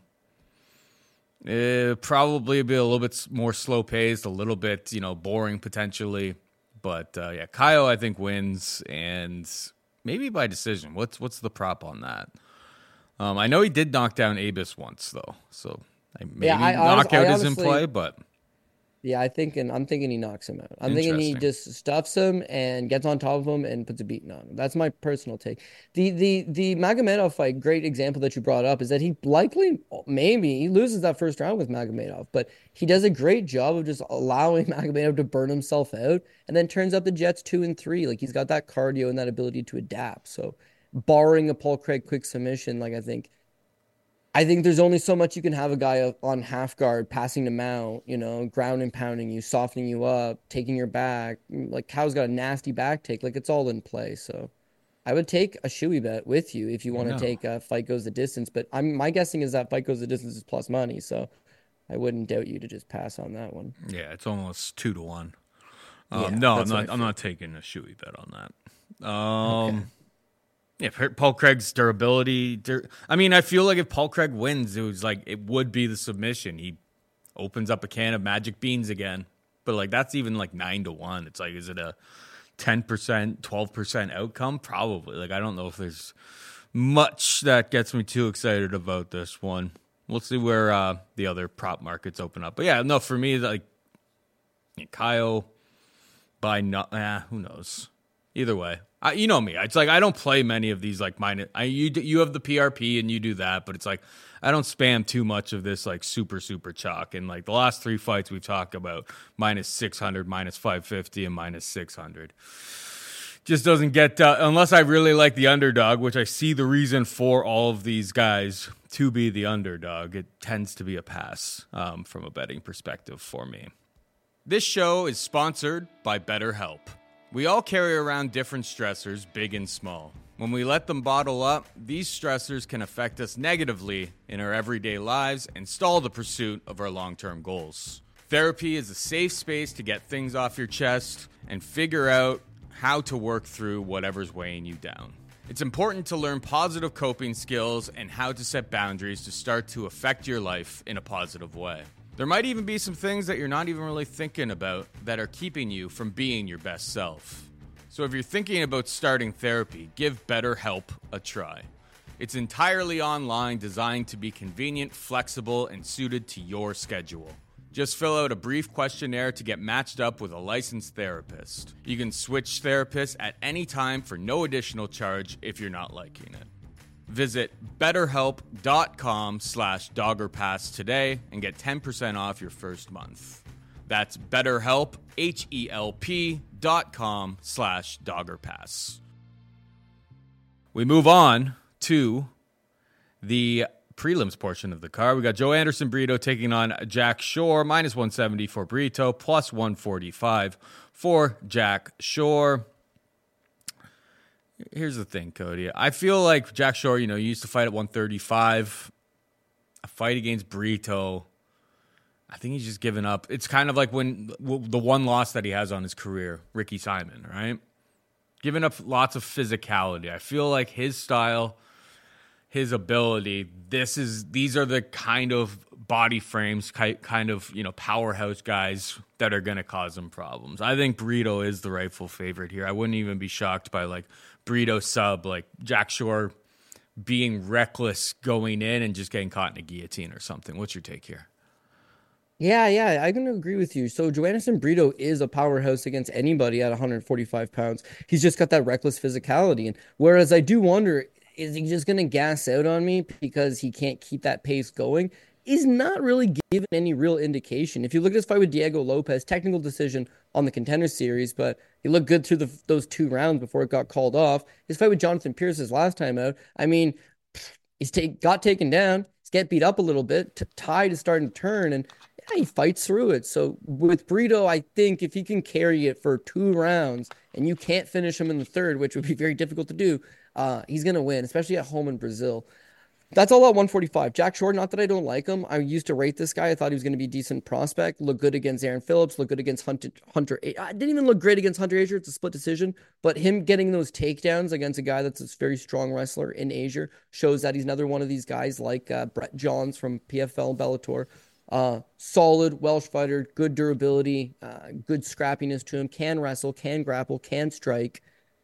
it probably be a little bit more slow paced, a little bit, you know, boring potentially. But uh, yeah, K O I think wins, and maybe by decision. What's what's the prop on that? Um, I know he did knock down Abus once though, so maybe yeah, I, knockout I honestly, is in play, but. Yeah, I think, and I'm thinking he knocks him out. I'm thinking he just stuffs him and gets on top of him and puts a beating on him. That's my personal take. The the the Magomedov fight, great example that you brought up, is that he likely, maybe, he loses that first round with Magomedov, but he does a great job of just allowing Magomedov to burn himself out and then turns up the Jets two and three. Like, he's got that cardio and that ability to adapt. So, barring a Paul Craig quick submission, like, I think, I think there's only so much you can have a guy on half guard, passing to mount, you know, ground and pounding you, softening you up, taking your back. Like, Cow's got a nasty back take. Like, it's all in play. So I would take a shoey bet with you if you want to take a fight goes the distance. But I'm my guessing is that fight goes the distance is plus money. So I wouldn't doubt you to just pass on that one. Yeah, it's almost two to one. Um, yeah, no, I'm not. I'm not taking a shoey bet on that. Um, okay. Yeah, Paul Craig's durability. Dur- I mean, I feel like if Paul Craig wins, it was like it would be the submission. He opens up a can of magic beans again, but like that's even like nine to one. It's like, is it a ten percent, twelve percent outcome? Probably. Like, I don't know if there's much that gets me too excited about this one. We'll see where uh, the other prop markets open up. But yeah, no, for me, like K O by no, eh, who knows? Either way. I, you know me. It's like I don't play many of these like minus. I you you have the P R P and you do that, but it's like I don't spam too much of this like super super chalk. And like the last three fights we talked about, minus six hundred, minus five fifty, and minus six hundred, just doesn't get uh, unless I really like the underdog, which I see the reason for all of these guys to be the underdog. It tends to be a pass um, from a betting perspective for me. This show is sponsored by BetterHelp. We all carry around different stressors, big and small. When we let them bottle up, these stressors can affect us negatively in our everyday lives and stall the pursuit of our long-term goals. Therapy is a safe space to get things off your chest and figure out how to work through whatever's weighing you down. It's important to learn positive coping skills and how to set boundaries to start to affect your life in a positive way. There might even be some things that you're not even really thinking about that are keeping you from being your best self. So if you're thinking about starting therapy, give BetterHelp a try. It's entirely online, designed to be convenient, flexible, and suited to your schedule. Just fill out a brief questionnaire to get matched up with a licensed therapist. You can switch therapists at any time for no additional charge if you're not liking it. Visit betterhelp.com slash doggerpass today and get ten percent off your first month. That's betterhelp, H-E-L-P dot com slash doggerpass. We move on to the prelims portion of the card. We got Joe Anderson Brito taking on Jack Shore, minus one seventy for Brito, plus one forty-five for Jack Shore. Here's the thing, Cody. I feel like Jack Shore, you know, he used to fight at one thirty-five. A fight against Brito, I think he's just given up. It's kind of like when the one loss that he has on his career, Ricky Simon, right? Giving up lots of physicality. I feel like his style, his ability, this is these are the kind of body frames, kind of, you know, powerhouse guys that are going to cause him problems. I think Brito is the rightful favorite here. I wouldn't even be shocked by like Brito sub, like Jack Shore being reckless going in and just getting caught in a guillotine or something. What's your take here? Yeah, yeah, I'm going to agree with you. So Joanderson Brito is a powerhouse against anybody at one forty-five pounds. He's just got that reckless physicality. And whereas I do wonder, is he just going to gas out on me because he can't keep that pace going? He's not really given any real indication. If you look at his fight with Diego Lopez, technical decision on the Contender Series, but he looked good through the, those two rounds before it got called off. His fight with Jonathan Pierce his last time out, I mean, he's take, got taken down. He's get beat up a little bit. T- tide is starting to turn, and yeah, he fights through it. So with Brito, I think if he can carry it for two rounds and you can't finish him in the third, which would be very difficult to do, uh, he's going to win, especially at home in Brazil. That's all at one forty-five. Jack Shore, not that I don't like him. I used to rate this guy. I thought he was going to be a decent prospect. Look good against Aaron Phillips. Look good against Hunter. Hunter. I didn't even look great against Hunter Azier. It's a split decision. But him getting those takedowns against a guy that's a very strong wrestler in Asia shows that he's another one of these guys like uh, Brett Johns from P F L and Bellator. Uh, solid Welsh fighter, good durability, uh, good scrappiness to him. Can wrestle, can grapple, can strike,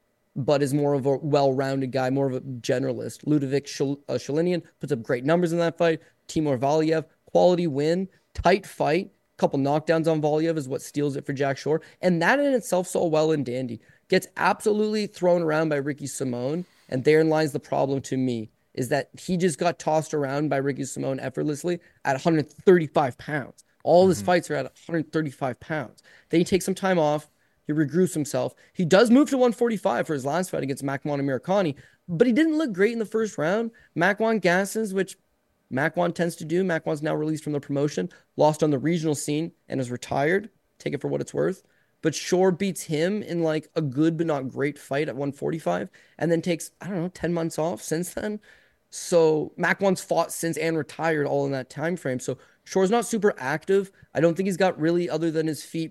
but is more of a well-rounded guy, more of a generalist. Ludovic Shal- uh, Shalinian puts up great numbers in that fight. Timur Valiev, quality win, tight fight. Couple knockdowns on Valiev is what steals it for Jack Shore. And that in itself all well and dandy. Gets absolutely thrown around by Ricky Simone. And therein lies the problem to me, is that he just got tossed around by Ricky Simone effortlessly at one thirty-five pounds. All mm-hmm. his fights are at one thirty-five pounds. Then he takes some time off. He regroups himself. He does move to one forty-five for his last fight against Makwan Amirkhani, but he didn't look great in the first round. Makwan gasses, which Makwan tends to do. Makwan's now released from the promotion, lost on the regional scene, and is retired. Take it for what it's worth. But Shore beats him in like a good but not great fight at one forty-five, and then takes, I don't know, ten months off since then. So Makwan's fought since and retired all in that time frame. So Shore's not super active. I don't think he's got really, other than his feet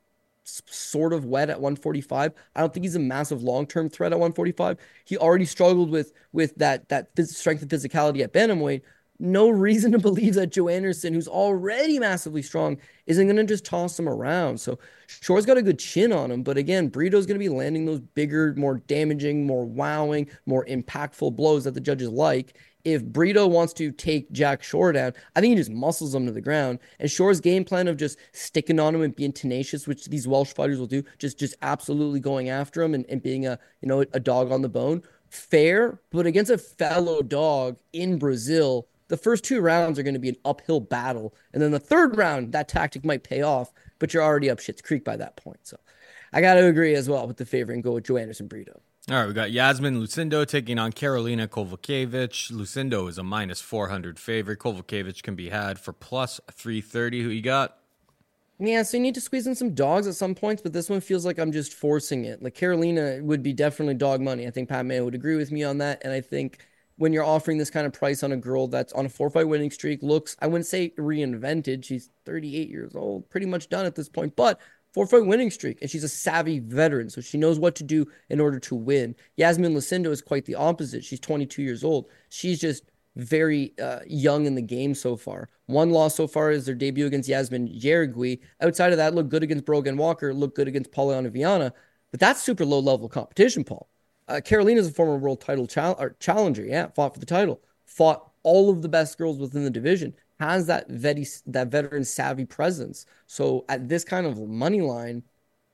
sort of wet at one forty-five. I don't think he's a massive long-term threat at one forty-five. He already struggled with with that that phys- strength and physicality at bantamweight. No reason to believe that Joe Anderson, who's already massively strong, isn't going to just toss him around. So Shore's got a good chin on him, but again, Brito's going to be landing those bigger, more damaging, more wowing, more impactful blows that the judges like. If Brito wants to take Jack Shore down, I think he just muscles him to the ground. And Shore's game plan of just sticking on him and being tenacious, which these Welsh fighters will do, just just absolutely going after him and, and being a, you know, a dog on the bone, fair, but against a fellow dog in Brazil, the first two rounds are going to be an uphill battle. And then the third round, that tactic might pay off, but you're already up Schitt's Creek by that point. So I got to agree as well with the favorite and go with Joe Anderson Brito. All right, we got Yasmin Lucindo taking on Karolina Kowalkiewicz. Lucindo is a minus four hundred favorite. Kowalkiewicz can be had for plus three thirty. Who you got? Yeah, so you need to squeeze in some dogs at some points, but this one feels like I'm just forcing it. Like Karolina would be definitely dog money. I think Pat Mayo would agree with me on that, and I think when you're offering this kind of price on a girl that's on a four fight winning streak, looks, I wouldn't say reinvented. She's thirty-eight years old, pretty much done at this point, but four fight winning streak. And she's a savvy veteran, so she knows what to do in order to win. Yasmin Lucindo is quite the opposite. She's twenty-two years old. She's just very uh, young in the game so far. One loss so far is their debut against Yasmin Jauregui. Outside of that, look good against Brogan Walker, look good against Polyana Viana, but that's super low level competition, Paul. Uh, Carolina's a former world title chal- or challenger, yeah, fought for the title, fought all of the best girls within the division, has that vet- that veteran savvy presence. So at this kind of money line,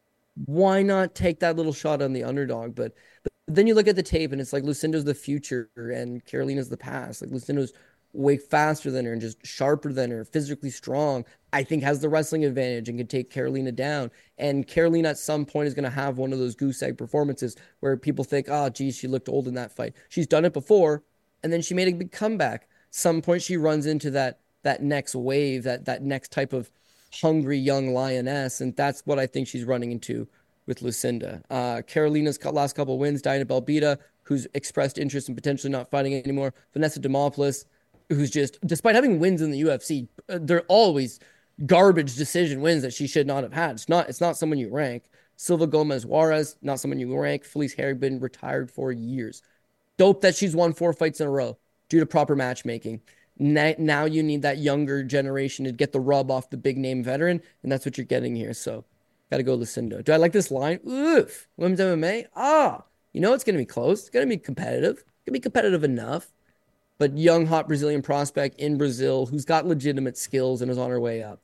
why not take that little shot on the underdog? But, but then you look at the tape and it's like Lucindo's the future and Carolina's the past. Like Lucindo's way faster than her and just sharper than her, physically strong. I think has the wrestling advantage and can take Carolina down. And Carolina at some point is going to have one of those goose egg performances where people think, oh, geez, she looked old in that fight. She's done it before, and then she made a big comeback. Some point she runs into that that next wave, that that next type of hungry young lioness, and that's what I think she's running into with Lucinda. Uh, Carolina's last couple of wins, Diana Belbita, who's expressed interest in potentially not fighting anymore. Vanessa Demopoulos, who's just, despite having wins in the U F C, they're always garbage decision wins that she should not have had. It's not, it's not someone you rank. Silva Gomez Juarez, not someone you rank. Felice Herrig been retired for years. Dope that she's won four fights in a row due to proper matchmaking. Now you need that younger generation to get the rub off the big name veteran, and that's what you're getting here. So, gotta go Lucindo. Do I like this line? Oof. Women's M M A? Ah, you know it's gonna be close. It's gonna be competitive. It's gonna be competitive enough. But young, hot Brazilian prospect in Brazil who's got legitimate skills and is on her way up.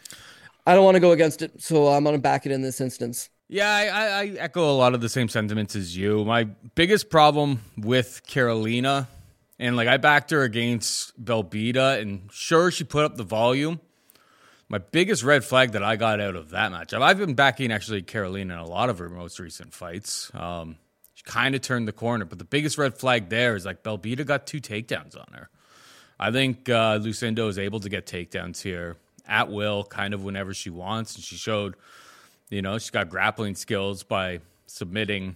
I don't want to go against it, so I'm gonna back it in this instance. Yeah, I, I echo a lot of the same sentiments as you. My biggest problem with Carolina, and like I backed her against Belbita, and sure, she put up the volume. My biggest red flag that I got out of that matchup, I've been backing actually Carolina in a lot of her most recent fights. Um, she kind of turned the corner, but the biggest red flag there is like Belbita got two takedowns on her. I think uh, Lucindo is able to get takedowns here at will, kind of whenever she wants, and she showed, you know, she's got grappling skills by submitting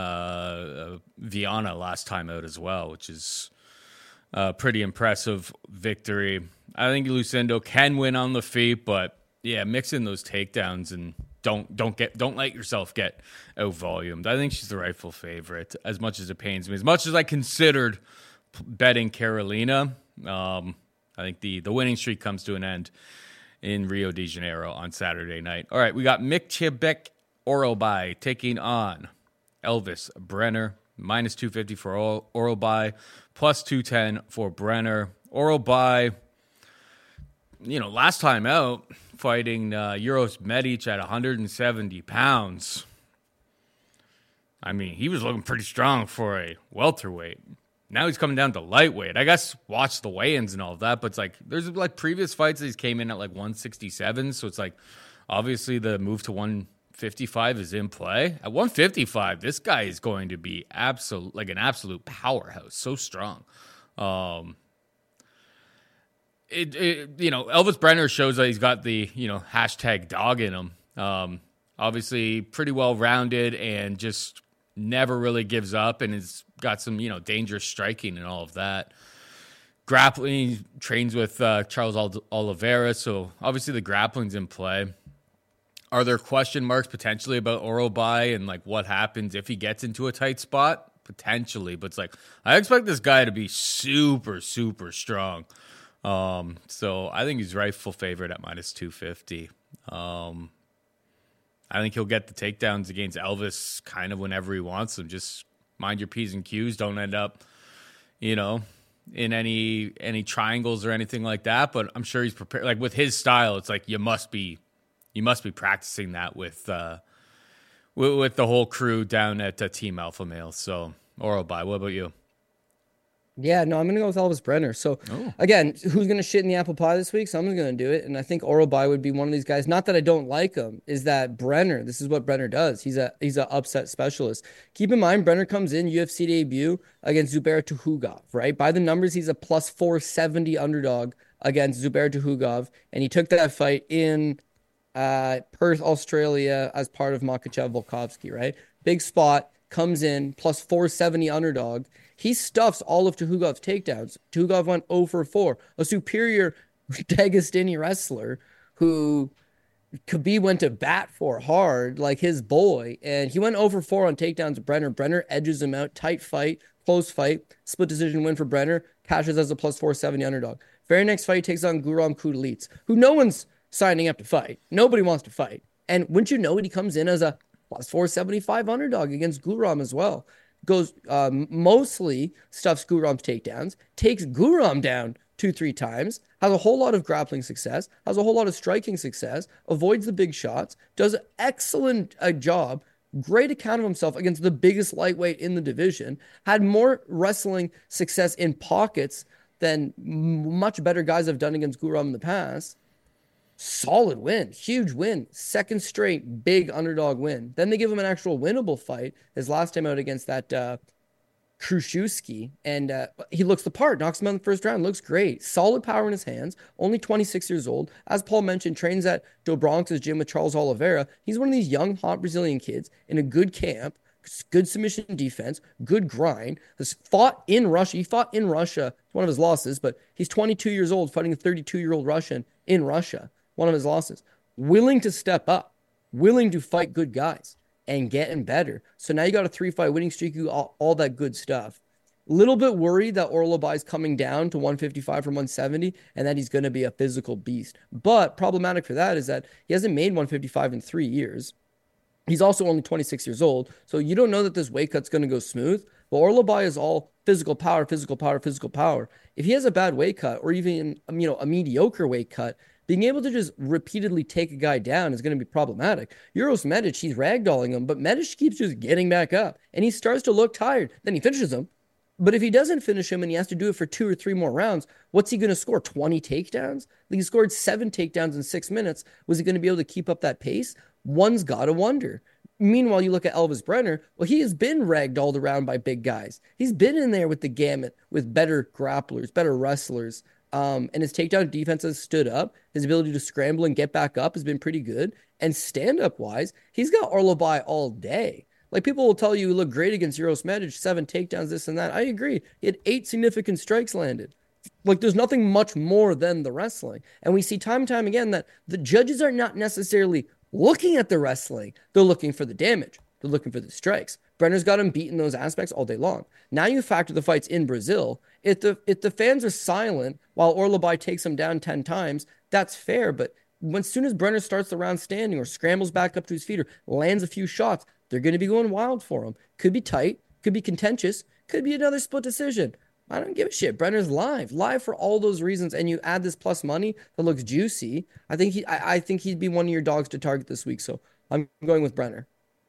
uh, Viana last time out as well, which is a pretty impressive victory. I think Lucindo can win on the feet, but yeah, mix in those takedowns and don't don't get don't let yourself get out volumed. I think she's the rightful favorite, as much as it pains me. As much as I considered betting Carolina, um, I think the the winning streak comes to an end in Rio de Janeiro on Saturday night. All right, we got Mykhitaryan Orobai taking on Elvis Brenner. minus two fifty for Orobai, plus two ten for Brenner. Orobai, you know, last time out, fighting uh, Uros Medic at one hundred seventy pounds. I mean, he was looking pretty strong for a welterweight. Now he's coming down to lightweight. I guess watch the weigh-ins and all of that, but it's like there's like previous fights that he's came in at like one sixty-seven, so it's like obviously the move to one fifty-five is in play. At one fifty-five, this guy is going to be absolute like an absolute powerhouse, so strong. Um, it, it you know, Elvis Brenner shows that he's got the, you know, hashtag dog in him. Um, obviously pretty well rounded and just never really gives up, and has got some, you know, dangerous striking and all of that. Grappling, he trains with uh, Charles Oliveira, so obviously the grappling's in play. Are there question marks potentially about Orobai and like what happens if he gets into a tight spot? Potentially, but it's like I expect this guy to be super, super strong. Um, so I think he's rightful favorite at minus two fifty. Um, I think he'll get the takedowns against Elvis kind of whenever he wants them. Just mind your P's and Q's. Don't end up, you know, in any any triangles or anything like that. But I'm sure he's prepared. Like with his style, it's like you must be you must be practicing that with uh, with, with the whole crew down at uh, Team Alpha Male. So Orobai, what about you? Yeah, no, I'm going to go with Elvis Brenner. So, Oh. again, who's going to shit in the apple pie this week? Someone's going to do it. And I think Orobai would be one of these guys. Not that I don't like him, is that Brenner, this is what Brenner does. He's a he's an upset specialist. Keep in mind, Brenner comes in, U F C debut against Zubair Tukhugov, right? By the numbers, he's a plus four seventy underdog against Zubair Tukhugov. And he took that fight in uh, Perth, Australia as part of Makachev Volkovsky, right? Big spot. comes in plus four seventy underdog. He stuffs all of Tuhugov's takedowns. Tuhugov went zero for four. A superior Dagestani wrestler who Khabib went to bat for hard, like his boy, and he went over four on takedowns of Brenner. Brenner edges him out. Tight fight, close fight, split decision win for Brenner. Cashes as a plus four seventy underdog. Very next fight, he takes on Guram Kudalits, who no one's signing up to fight. Nobody wants to fight. And wouldn't you know it, he comes in as a plus four seventy-five underdog against Guram as well. Goes um, mostly stuffs Guram's takedowns, takes Guram down two, three times, has a whole lot of grappling success, has a whole lot of striking success, avoids the big shots, does an excellent uh, job, great account of himself against the biggest lightweight in the division, had more wrestling success in pockets than much better guys have done against Guram in the past. Solid win, huge win, second straight big underdog win. Then they give him an actual winnable fight his last time out against that uh, Krzyzewski, and uh, he looks the part, knocks him out in the first round, looks great. Solid power in his hands, only twenty-six years old. As Paul mentioned, trains at Do Bronx's gym with Charles Oliveira. He's one of these young, hot Brazilian kids in a good camp, good submission defense, good grind, has fought in Russia. He fought in Russia, one of his losses, but he's twenty-two years old, fighting a thirty-two-year-old Russian in Russia, one of his losses. Willing to step up, willing to fight good guys and getting better. So now you got a three-fight winning streak, all, all that good stuff. Little bit worried that Orlobai's coming down to one fifty-five from one seventy and that he's going to be a physical beast. But problematic for that is that he hasn't made one fifty-five in three years. He's also only twenty-six years old, so you don't know that this weight cut's going to go smooth. But Orlobai is all physical power, physical power, physical power. If he has a bad weight cut or even, you know, a mediocre weight cut, being able to just repeatedly take a guy down is going to be problematic. Uros Medic, he's ragdolling him, but Medic keeps just getting back up, and he starts to look tired. Then he finishes him. But if he doesn't finish him and he has to do it for two or three more rounds, what's he going to score? twenty takedowns? Like he scored seven takedowns in six minutes. Was he going to be able to keep up that pace? One's got to wonder. Meanwhile, you look at Elvis Brenner. Well, he has been ragdolled around by big guys. He's been in there with the gamut, with better grapplers, better wrestlers. Um, and his takedown defense has stood up. His ability to scramble and get back up has been pretty good. And stand-up wise, he's got Orlobai all day. Like people will tell you he looked great against Uros Medic, seven takedowns, this and that. I agree. He had eight significant strikes landed. Like there's nothing much more than the wrestling. And we see time and time again that the judges are not necessarily looking at the wrestling. They're looking for the damage. They're looking for the strikes. Brenner's got him beat in those aspects all day long. Now you factor the fights in Brazil. If the if the fans are silent while Orlobai takes him down ten times, that's fair. But when soon as Brenner starts the round standing or scrambles back up to his feet or lands a few shots, they're going to be going wild for him. Could be tight, could be contentious, could be another split decision. I don't give a shit. Brenner's live, live for all those reasons. And you add this plus money that looks juicy. I think he, I, I think he'd be one of your dogs to target this week. So I'm going with Brenner.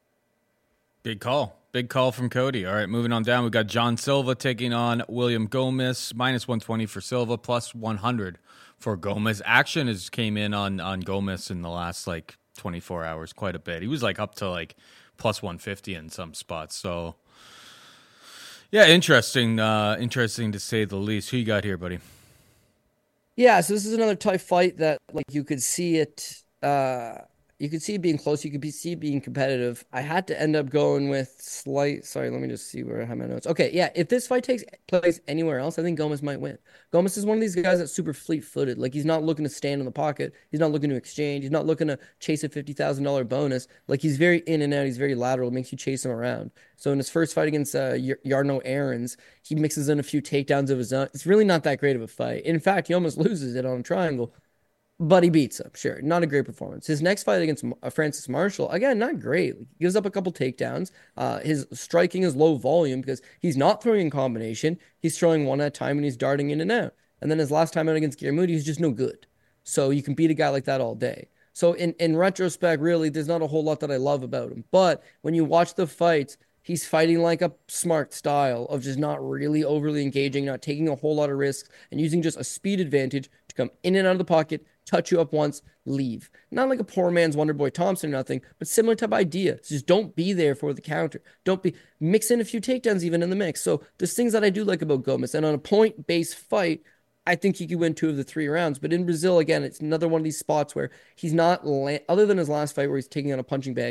Big call. Big call from Cody. All right, moving on down. We got John Silva taking on William Gomez. minus one twenty for Silva, plus one hundred for Gomez. Action has came in on, on Gomez in the last, like, twenty-four hours quite a bit. He was, like, up to, like, plus one fifty in some spots. So, yeah, interesting. Uh, interesting to say the least. Who you got here, buddy? Yeah, so this is another tough fight that, like, you could see it... Uh... You could see it being close. You could be, see it being competitive. I had to end up going with slight. Sorry, let me just see where I have my notes. Okay, yeah. If this fight takes place anywhere else, I think Gomez might win. Gomez is one of these guys that's super fleet-footed. Like he's not looking to stand in the pocket. He's not looking to exchange. He's not looking to chase a fifty thousand dollars bonus. Like he's very in and out. He's very lateral. It makes you chase him around. So in his first fight against uh, Yarno Aarons, he mixes in a few takedowns of his own. It's really not that great of a fight. In fact, he almost loses it on a triangle. But he beats him, sure. Not a great performance. His next fight against uh, Francis Marshall, again, not great. He gives up a couple takedowns. Uh, his striking is low volume because he's not throwing in combination. He's throwing one at a time and he's darting in and out. And then his last time out against Guillermo, he's just no good. So you can beat a guy like that all day. So in, in retrospect, really, there's not a whole lot that I love about him. But when you watch the fights, he's fighting like a smart style of just not really overly engaging, not taking a whole lot of risks, and using just a speed advantage to come in and out of the pocket, touch you up once, leave. Not like a poor man's Wonderboy Thompson or nothing, but similar type idea. So just don't be there for the counter. Don't be, mix in a few takedowns even in the mix. So there's things that I do like about Gomez. And on a point-based fight, I think he could win two of the three rounds. But in Brazil, again, it's another one of these spots where he's not, other than his last fight where he's taking on a punching bag,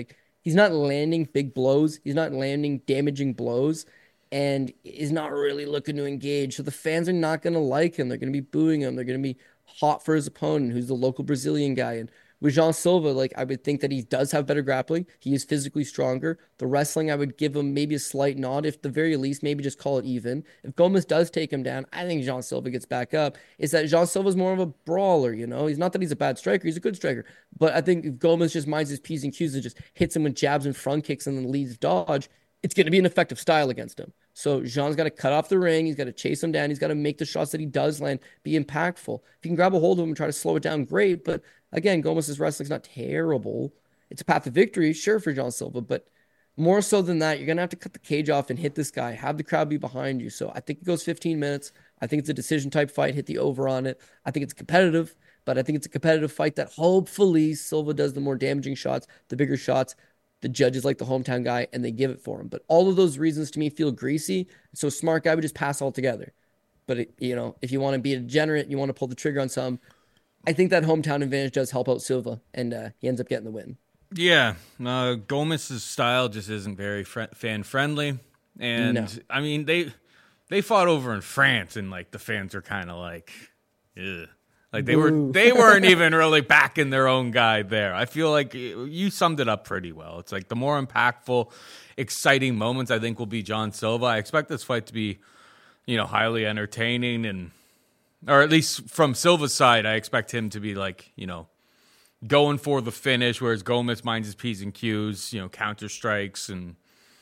He's not landing big blows. He's not landing damaging blows and is not really looking to engage. So the fans are not going to like him. They're going to be booing him. They're going to be hot for his opponent, who's the local Brazilian guy. And with Jean Silva, like I would think that he does have better grappling. He is physically stronger. The wrestling, I would give him maybe a slight nod. If the very least, maybe just call it even. If Gomez does take him down, I think Jean Silva gets back up. Is that Jean Silva's more of a brawler, you know? He's not that he's a bad striker, he's a good striker. But I think if Gomez just minds his P's and Q's and just hits him with jabs and front kicks and then leads dodge, it's going to be an effective style against him. So Jean's got to cut off the ring. He's got to chase him down. He's got to make the shots that he does land be impactful. If he can grab a hold of him and try to slow it down, great. But again, Gomez's wrestling's not terrible. It's a path to victory, sure, for Jean Silva. But more so than that, you're going to have to cut the cage off and hit this guy. Have the crowd be behind you. So I think it goes fifteen minutes. I think it's a decision type fight. Hit the over on it. I think it's competitive, but I think it's a competitive fight that hopefully Silva does the more damaging shots, the bigger shots. The judges like the hometown guy and they give it for him. But all of those reasons to me feel greasy. So smart guy would just pass altogether. But, it, you know, if you want to be a degenerate, you want to pull the trigger on some, I think that hometown advantage does help out Silva and uh, he ends up getting the win. Yeah. Uh, Gomez's style just isn't very fr- fan friendly. And no. I mean, they, they fought over in France and like the fans are kind of like, ugh. Like they were, they weren't even really backing their own guy there. I feel like you summed it up pretty well. It's like the more impactful, exciting moments I think will be Jean Silva. I expect this fight to be, you know, highly entertaining and, or at least from Silva's side, I expect him to be like, you know, going for the finish, whereas Gomez minds his P's and Q's, you know, counter strikes, and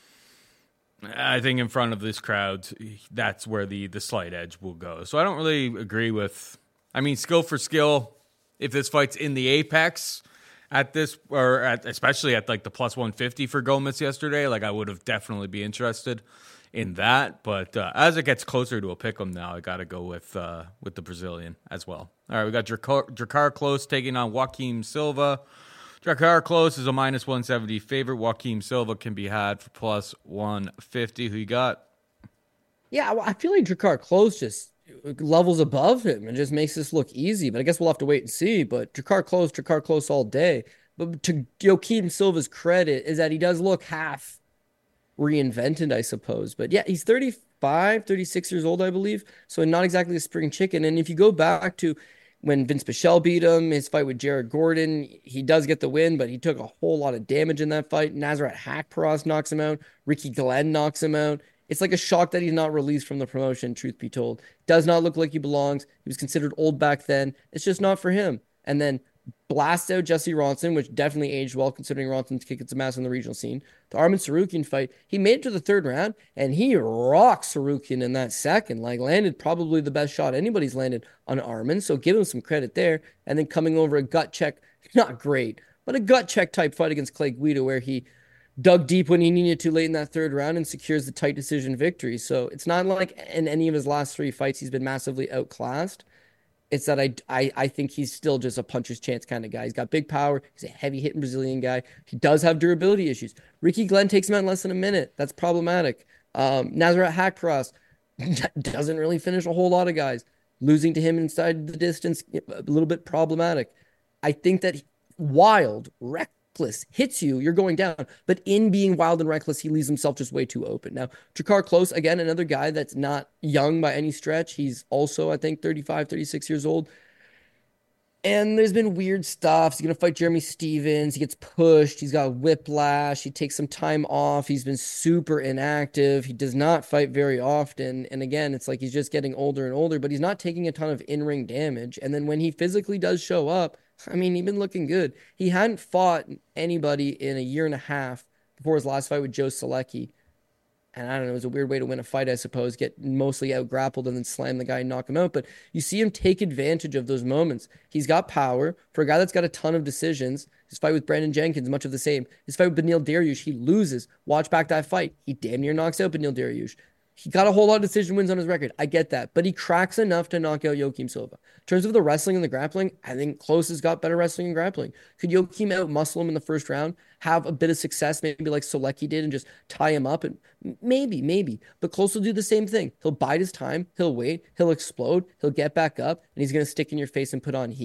I think in front of this crowd, that's where the the slight edge will go. So I don't really agree with. I mean, skill for skill, if this fight's in the apex at this, or at, especially at like the plus one fifty for Gomez yesterday, like I would have definitely be interested in that. But uh, as it gets closer to a pick'em now, I got to go with uh, with the Brazilian as well. All right, we got Drakkar, Drakkar Klose taking on Joaquim Silva. Drakkar Klose is a minus one seventy favorite. Joaquim Silva can be had for plus one fifty. Who you got? Yeah, I feel like Drakkar Klose just levels above him and just makes this look easy. But I guess we'll have to wait and see. But Drakkar Klose, Drakkar Klose all day. But to Joaquim Silva's credit is that he does look half reinvented, I suppose. But yeah, he's thirty-five, thirty-six years old, I believe. So not exactly a spring chicken. And if you go back to when Vince Pichel beat him, his fight with Jared Gordon, he does get the win, but he took a whole lot of damage in that fight. Nasrat Haqparast knocks him out. Ricky Glenn knocks him out. It's like a shock that he's not released from the promotion, truth be told. Does not look like he belongs. He was considered old back then. It's just not for him. And then blasts out Jesse Ronson, which definitely aged well considering Ronson's kicking some ass on the regional scene. The Arman Tsarukyan fight, he made it to the third round, and he rocked Tsarukyan in that second. Like, landed probably the best shot anybody's landed on Arman, so give him some credit there. And then coming over a gut check, not great, but a gut check type fight against Clay Guida where he dug deep when he needed to late in that third round and secures the tight decision victory. So it's not like in any of his last three fights he's been massively outclassed. It's that I, I, I think he's still just a puncher's chance kind of guy. He's got big power. He's a heavy hitting Brazilian guy. He does have durability issues. Ricky Glenn takes him out in less than a minute. That's problematic. Um, Nasrat Haqparast doesn't really finish a whole lot of guys. Losing to him inside the distance, a little bit problematic. I think that wild, reckless hits you, you're going down. But in being wild and reckless, he leaves himself just way too open. Now, Drakkar Klose, again, another guy that's not young by any stretch. He's also, I think, thirty-five, thirty-six years old. And there's been weird stuff. He's going to fight Jeremy Stevens. He gets pushed. He's got whiplash. He takes some time off. He's been super inactive. He does not fight very often. And again, it's like he's just getting older and older, but he's not taking a ton of in-ring damage. And then when he physically does show up, I mean, he's been looking good. He hadn't fought anybody in a year and a half before his last fight with Joe Solecki. And I don't know, it was a weird way to win a fight, I suppose, get mostly out grappled and then slam the guy and knock him out. But you see him take advantage of those moments. He's got power. For a guy that's got a ton of decisions, his fight with Brandon Jenkins, much of the same. His fight with Beneil Dariush, he loses. Watch back that fight. He damn near knocks out Beneil Dariush. He got a whole lot of decision wins on his record. I get that. But he cracks enough to knock out Joaquim Silva. In terms of the wrestling and the grappling, I think Klose has got better wrestling and grappling. Could Joaquim out-muscle him in the first round, have a bit of success, maybe like Solecki did, and just tie him up? And maybe, maybe. But Klose will do the same thing. He'll bide his time. He'll wait. He'll explode. He'll get back up. And he's going to stick in your face and put on heat.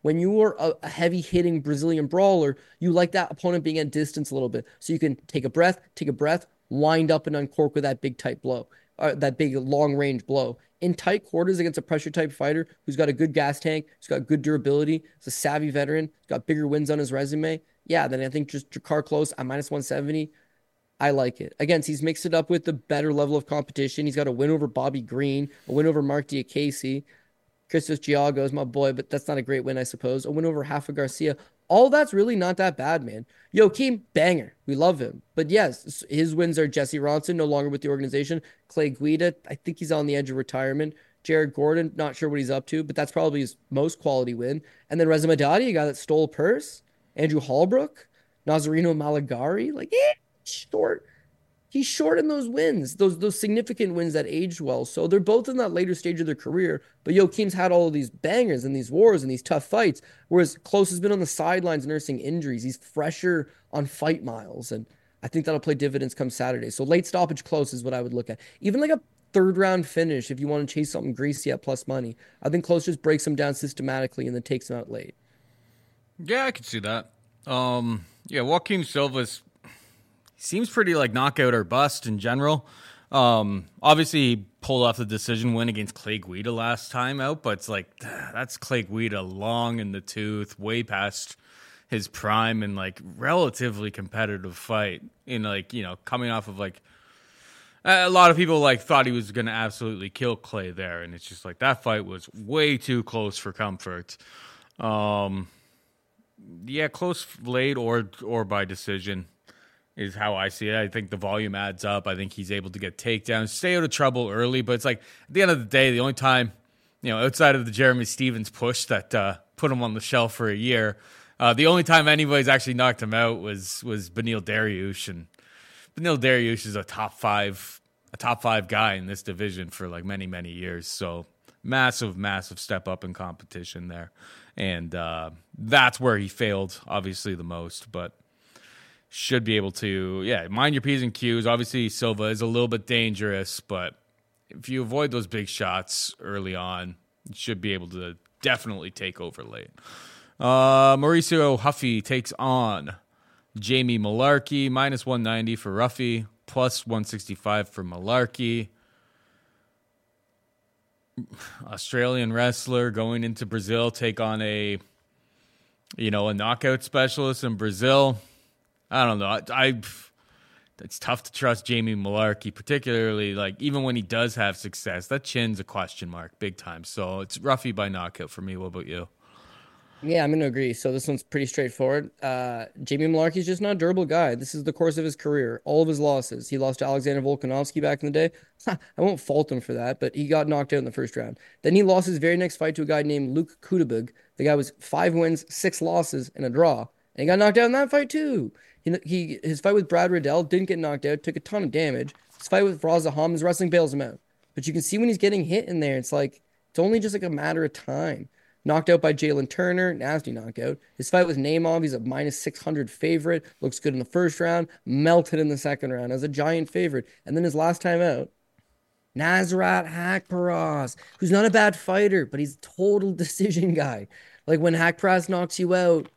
When you are a, a heavy hitting Brazilian brawler, you like that opponent being at distance a little bit. So you can take a breath, take a breath, wind up and uncork with that big tight blow, uh, that big long range blow. In tight quarters against a pressure type fighter who's got a good gas tank, who's got good durability, he's a savvy veteran, got bigger wins on his resume. Yeah, then I think just Jakar Close at minus one seventy. I like it. Again, he's mixed it up with the better level of competition. He's got a win over Bobby Green, a win over Mark Diakiese. Christos Giago is my boy, but that's not a great win, I suppose. A win over Rafa Garcia. All that's really not that bad, man. Joaquim, banger. We love him. But yes, his wins are Jesse Ronson, no longer with the organization. Clay Guida, I think he's on the edge of retirement. Jared Gordon, not sure what he's up to, but that's probably his most quality win. And then Reza Madadi, a guy that stole a purse. Andrew Hallbrook, Nazareno Malagari. Like, eh, short. He's short in those wins, those those significant wins that aged well. So they're both in that later stage of their career. But Joaquim's had all of these bangers and these wars and these tough fights, whereas Close has been on the sidelines nursing injuries. He's fresher on fight miles, and I think that'll play dividends come Saturday. So late stoppage Close is what I would look at. Even like a third round finish if you want to chase something greasy at plus money. I think Close just breaks him down systematically and then takes him out late. Yeah, I could see that. Um, yeah, Joaquim Silva's seems pretty like knockout or bust in general. Um, obviously, he pulled off the decision win against Clay Guida last time out, but it's like, that's Clay Guida long in the tooth, way past his prime, and like relatively competitive fight. In like, you know, coming off of like, a lot of people like thought he was going to absolutely kill Clay there, and it's just like that fight was way too close for comfort. Um, yeah, close late or or by decision is how I see it. I think the volume adds up. I think he's able to get takedowns, stay out of trouble early. But it's like, at the end of the day, the only time, you know, outside of the Jeremy Stevens push that uh, put him on the shelf for a year, uh, the only time anybody's actually knocked him out was was Beneil Dariush. And Beneil Dariush is a top five, a top five guy in this division for like many, many years. So massive, massive step up in competition there. And uh, that's where he failed, obviously, the most. But should be able to, yeah, mind your P's and Q's. Obviously, Silva is a little bit dangerous, but if you avoid those big shots early on, you should be able to definitely take over late. Uh, Mauricio Huffy takes on Jamie Mullarkey, minus one ninety for Ruffy, plus one sixty-five for Mullarkey. Australian wrestler going into Brazil, take on a, you know, a knockout specialist in Brazil. I don't know. I, I it's tough to trust Jamie Mullarkey, particularly like even when he does have success. That chin's a question mark, big time. So it's Ruffy by knockout for me. What about you? Yeah, I'm going to agree. So this one's pretty straightforward. Uh, Jamie Mullarkey's just not a durable guy. This is the course of his career. All of his losses. He lost to Alexander Volkanovski back in the day. I won't fault him for that, but he got knocked out in the first round. Then he lost his very next fight to a guy named Luke Kudabug. The guy was five wins, six losses, and a draw. And he got knocked out in that fight too. He, he His fight with Brad Riddell didn't get knocked out, took a ton of damage. His fight with Raza Ham, his wrestling bails him out. But you can see when he's getting hit in there, it's like, it's only just like a matter of time. Knocked out by Jalen Turner, nasty knockout. His fight with Naimov, he's a minus six hundred favorite. Looks good in the first round, melted in the second round as a giant favorite. And then his last time out, Nasrat Haqparast, who's not a bad fighter, but he's a total decision guy. Like when Haqparast knocks you out,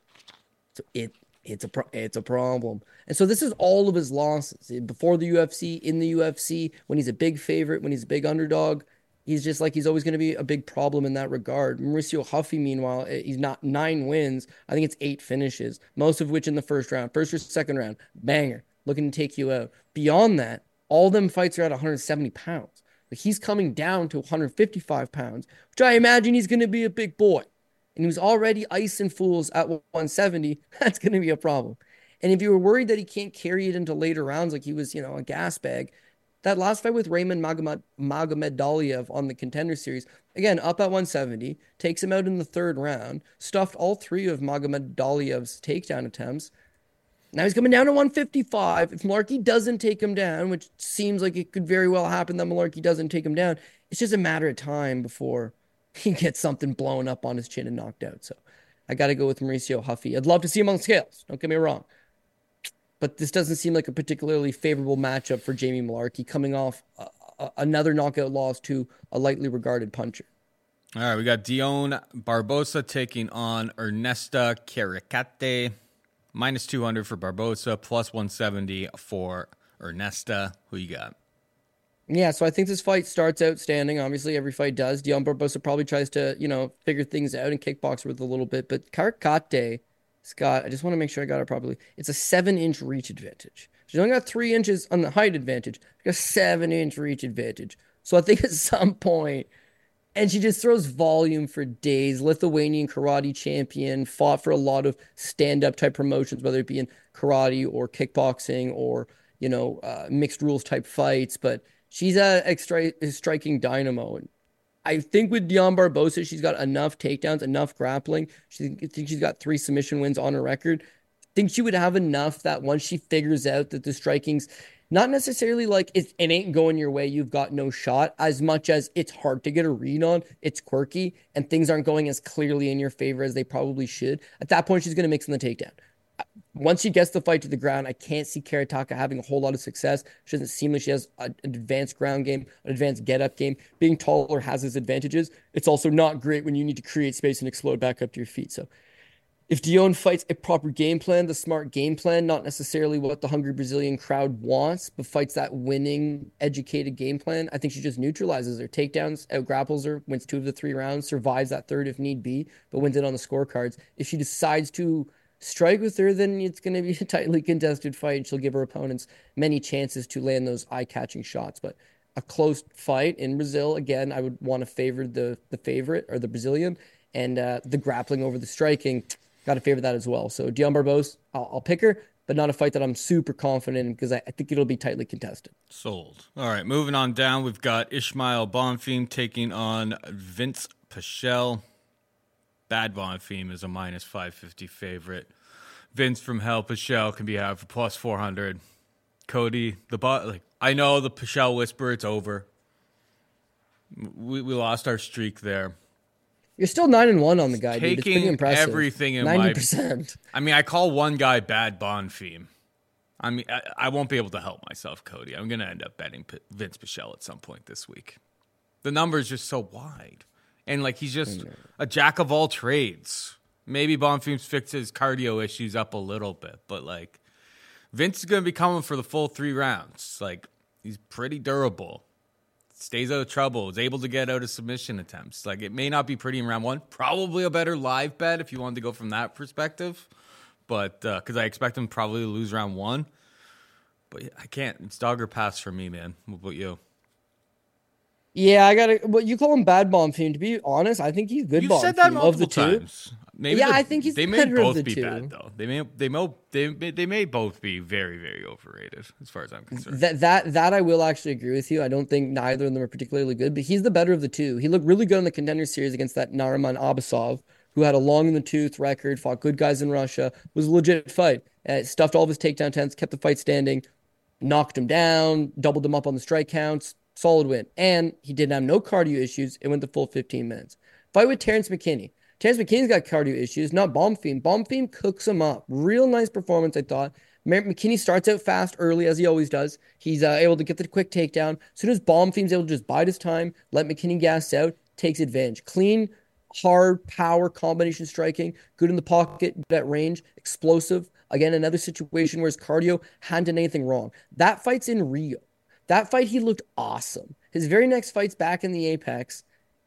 it it's a pro- it's a problem. And so this is all of his losses before the U F C, in the U F C, when he's a big favorite, when he's a big underdog. He's just like, he's always going to be a big problem in that regard. Mauricio Huffy, meanwhile, he's not nine wins. I think it's eight finishes, most of which in the first round, first or second round, banger, looking to take you out. Beyond that, all them fights are at one hundred seventy pounds. Like he's coming down to one hundred fifty-five pounds, which I imagine he's going to be a big boy. And he was already icing fools at one seventy. That's going to be a problem. And if you were worried that he can't carry it into later rounds, like he was, you know, a gas bag, that last fight with Raymond Magomed, Magomedaliev on the Contender Series, again, up at one seventy, takes him out in the third round, stuffed all three of Magomedaliev's takedown attempts. Now he's coming down to one fifty-five. If Mullarkey doesn't take him down, which seems like it could very well happen that Mullarkey doesn't take him down, it's just a matter of time before he gets something blown up on his chin and knocked out. So I got to go with Mauricio Huffy. I'd love to see him on scales. Don't get me wrong. But this doesn't seem like a particularly favorable matchup for Jamie Mullarkey coming off a, a, another knockout loss to a lightly regarded puncher. All right, we got Dion Barbosa taking on Ernesta Caricate. Minus two hundred for Barbosa, plus one seventy for Ernesta. Who you got? Yeah, so I think this fight starts outstanding. Obviously, every fight does. Dion Barbosa probably tries to, you know, figure things out and kickbox with a little bit. But Caricate, Scott, I just want to make sure I got it properly. It's a seven-inch reach advantage. She's only got three inches on the height advantage. She's got a seven-inch reach advantage. So I think at some point, and she just throws volume for days. Lithuanian karate champion, fought for a lot of stand-up type promotions, whether it be in karate or kickboxing or, you know, uh, mixed rules type fights. But she's a, a, stri- a striking dynamo. And I think with Dion Barbosa, she's got enough takedowns, enough grappling. She, I think she's got three submission wins on her record. I think she would have enough that once she figures out that the striking's not necessarily like it, it ain't going your way, you've got no shot, as much as it's hard to get a read on, it's quirky, and things aren't going as clearly in your favor as they probably should. At that point, she's going to mix in the takedown. Once she gets the fight to the ground, I can't see Karataka having a whole lot of success. She doesn't seem like she has an advanced ground game, an advanced get-up game. Being taller has its advantages. It's also not great when you need to create space and explode back up to your feet. So if Dion fights a proper game plan, the smart game plan, not necessarily what the hungry Brazilian crowd wants, but fights that winning, educated game plan, I think she just neutralizes her. Takedowns, out grapples her, wins two of the three rounds, survives that third if need be, but wins it on the scorecards. If she decides to strike with her, then it's going to be a tightly contested fight. She'll give her opponents many chances to land those eye-catching shots. But a close fight in Brazil, again, I would want to favor the the favorite or the Brazilian, and uh, the grappling over the striking. Got to favor that as well. So Dion Barbosa, I'll, I'll pick her, but not a fight that I'm super confident in because I, I think it'll be tightly contested. Sold. All right, moving on down, we've got Ishmael Bonfim taking on Vince Pichel. Bad Bonfim is a minus five fifty favorite. Vince from hell, Pichel can be had for plus four hundred. Cody, the bot, like I know the Pichel whisper, it's over. We we lost our streak there. You're still nine and one on the guy, Taking dude. It's pretty impressive. Everything in ninety percent. My, I mean, I call one guy Bad Bonfim. I mean, I, I won't be able to help myself, Cody. I'm going to end up betting P- Vince Pichel at some point this week. The number is just so wide. And, like, he's just a jack of all trades. Maybe Bonfim's fixed his cardio issues up a little bit. But, like, Vince is going to be coming for the full three rounds. Like, he's pretty durable. Stays out of trouble. Is able to get out of submission attempts. Like, it may not be pretty in round one. Probably a better live bet if you wanted to go from that perspective. But, because uh, I expect him probably to lose round one. But I can't. It's dog or pass for me, man. What about you? Yeah, I gotta. Well, you call him Bad Bonfim. To be honest, I think he's good. You've said that multiple of the two. times. Maybe yeah, the, I think he's they the may better both of the be two. bad though. They may they may they may, they may both be very very overrated as far as I'm concerned. That that that I will actually agree with you. I don't think neither of them are particularly good, but he's the better of the two. He looked really good in the Contender Series against that Nariman Abasov, who had a long in the tooth record, fought good guys in Russia, was a legit fight. Uh, stuffed all of his takedown attempts, kept the fight standing, knocked him down, doubled him up on the strike counts. Solid win. And he didn't have no cardio issues. It went the full fifteen minutes. Fight with Terrence McKinney. Terrence McKinney's got cardio issues, not Bonfim. Bonfim cooks him up. Real nice performance, I thought. McKinney starts out fast early, as he always does. He's uh, able to get the quick takedown. As soon as Bonfim's able to just bide his time, let McKinney gas out, takes advantage. Clean, hard, power combination striking. Good in the pocket, at range, explosive. Again, another situation where his cardio hadn't done anything wrong. That fight's in Rio. That fight, he looked awesome. His very next fight's back in the Apex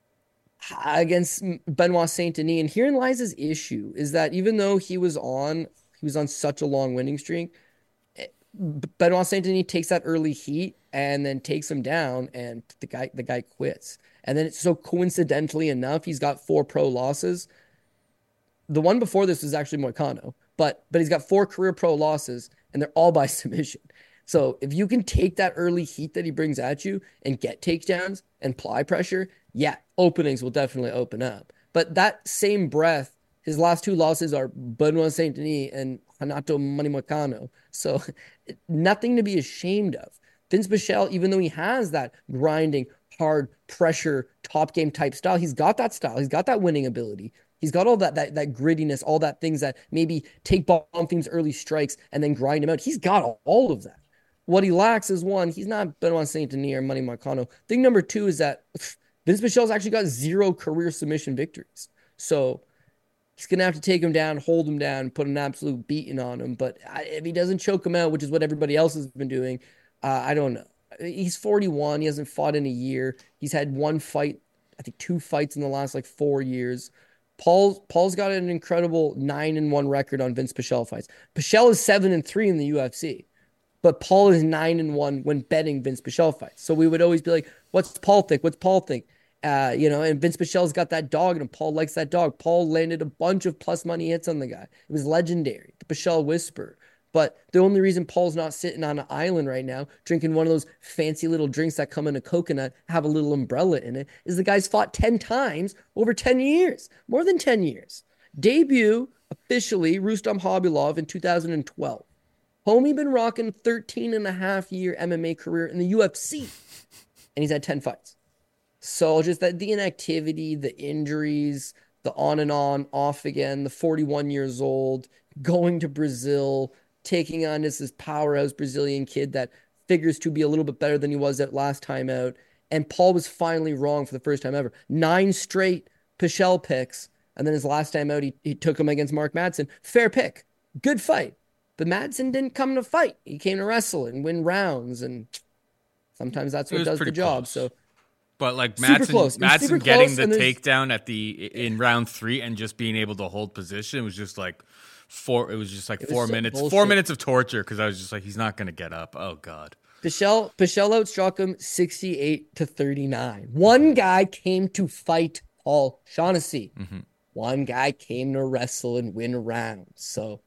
against Benoit Saint-Denis. And herein lies his issue, is that even though he was on he was on such a long winning streak, Benoit Saint-Denis takes that early heat and then takes him down, and the guy the guy quits. And then it's so coincidentally enough, he's got four pro losses. The one before this was actually Moicano, but but he's got four career pro losses, and they're all by submission. So if you can take that early heat that he brings at you and get takedowns and apply pressure, yeah, openings will definitely open up. But that same breath, his last two losses are Benoit Saint-Denis and Renato Moicano. So nothing to be ashamed of. Vince Pichel, even though he has that grinding, hard pressure, top game type style, he's got that style. He's got that winning ability. He's got all that that that grittiness, all that things that maybe take Bonfim's early strikes and then grind him out. He's got all, all of that. What he lacks is one, he's not Benoit Saint-Denis or Money Marcano. Thing number two is that Vince Michelle's actually got zero career submission victories. So he's going to have to take him down, hold him down, put an absolute beating on him. But if he doesn't choke him out, which is what everybody else has been doing, uh, I don't know. He's forty-one. He hasn't fought in a year. He's had one fight, I think two fights in the last like four years. Paul's Paul's got an incredible nine and one record on Vince Pichel fights. Pichel is seven and three in the U F C, but Paul is nine and one when betting Vince Pichel fights. So we would always be like, "What's Paul think? What's Paul think?" Uh, you know, and Vince Pichel's got that dog, and Paul likes that dog. Paul landed a bunch of plus money hits on the guy. It was legendary, the Pichel Whisper. But the only reason Paul's not sitting on an island right now, drinking one of those fancy little drinks that come in a coconut, have a little umbrella in it, is the guy's fought ten times over ten years, more than ten years. Debut officially, Rustam Khabilov in two thousand twelve. Homie been rocking thirteen and a half year M M A career in the U F C, and he's had ten fights. So just that the inactivity, the injuries, the on and on, off again, the forty-one years old, going to Brazil, taking on this, this powerhouse Brazilian kid that figures to be a little bit better than he was at last time out. And Paul was finally wrong for the first time ever. Nine straight Pichel picks. And then his last time out, he, he took him against Mark Madsen. Fair pick. Good fight. But Madsen didn't come to fight. He came to wrestle and win rounds. And sometimes that's what does the job. Close. So. But like Madsen, Madsen getting the takedown at the in round three and just being able to hold position was just like four. It was just like four minutes, bullshit. four minutes of torture because I was just like, he's not going to get up. Oh God. Pichel Pichel outstruck him sixty-eight to thirty-nine. One guy came to fight Paul Shaughnessy. Mm-hmm. One guy came to wrestle and win rounds. So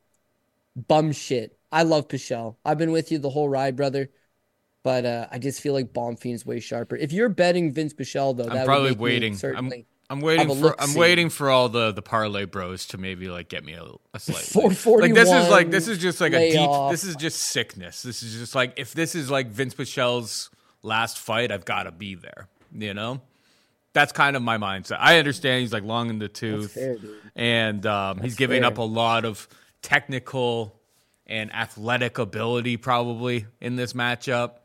bum shit. I love Pichel. I've been with you the whole ride, brother. But uh, I just feel like Bonfim's way sharper. If you're betting Vince Pichel, though, I'm that probably would make waiting. I'm, I'm waiting for I'm waiting for all the, the parlay bros to maybe like get me a, a slight like this is like this is just like a deep off. This is just sickness. This is just like if this is like Vince Pichel's last fight, I've got to be there. You know, that's kind of my mindset. I understand he's like long in the tooth, fair, and um, he's giving fair. up a lot of technical and athletic ability probably in this matchup.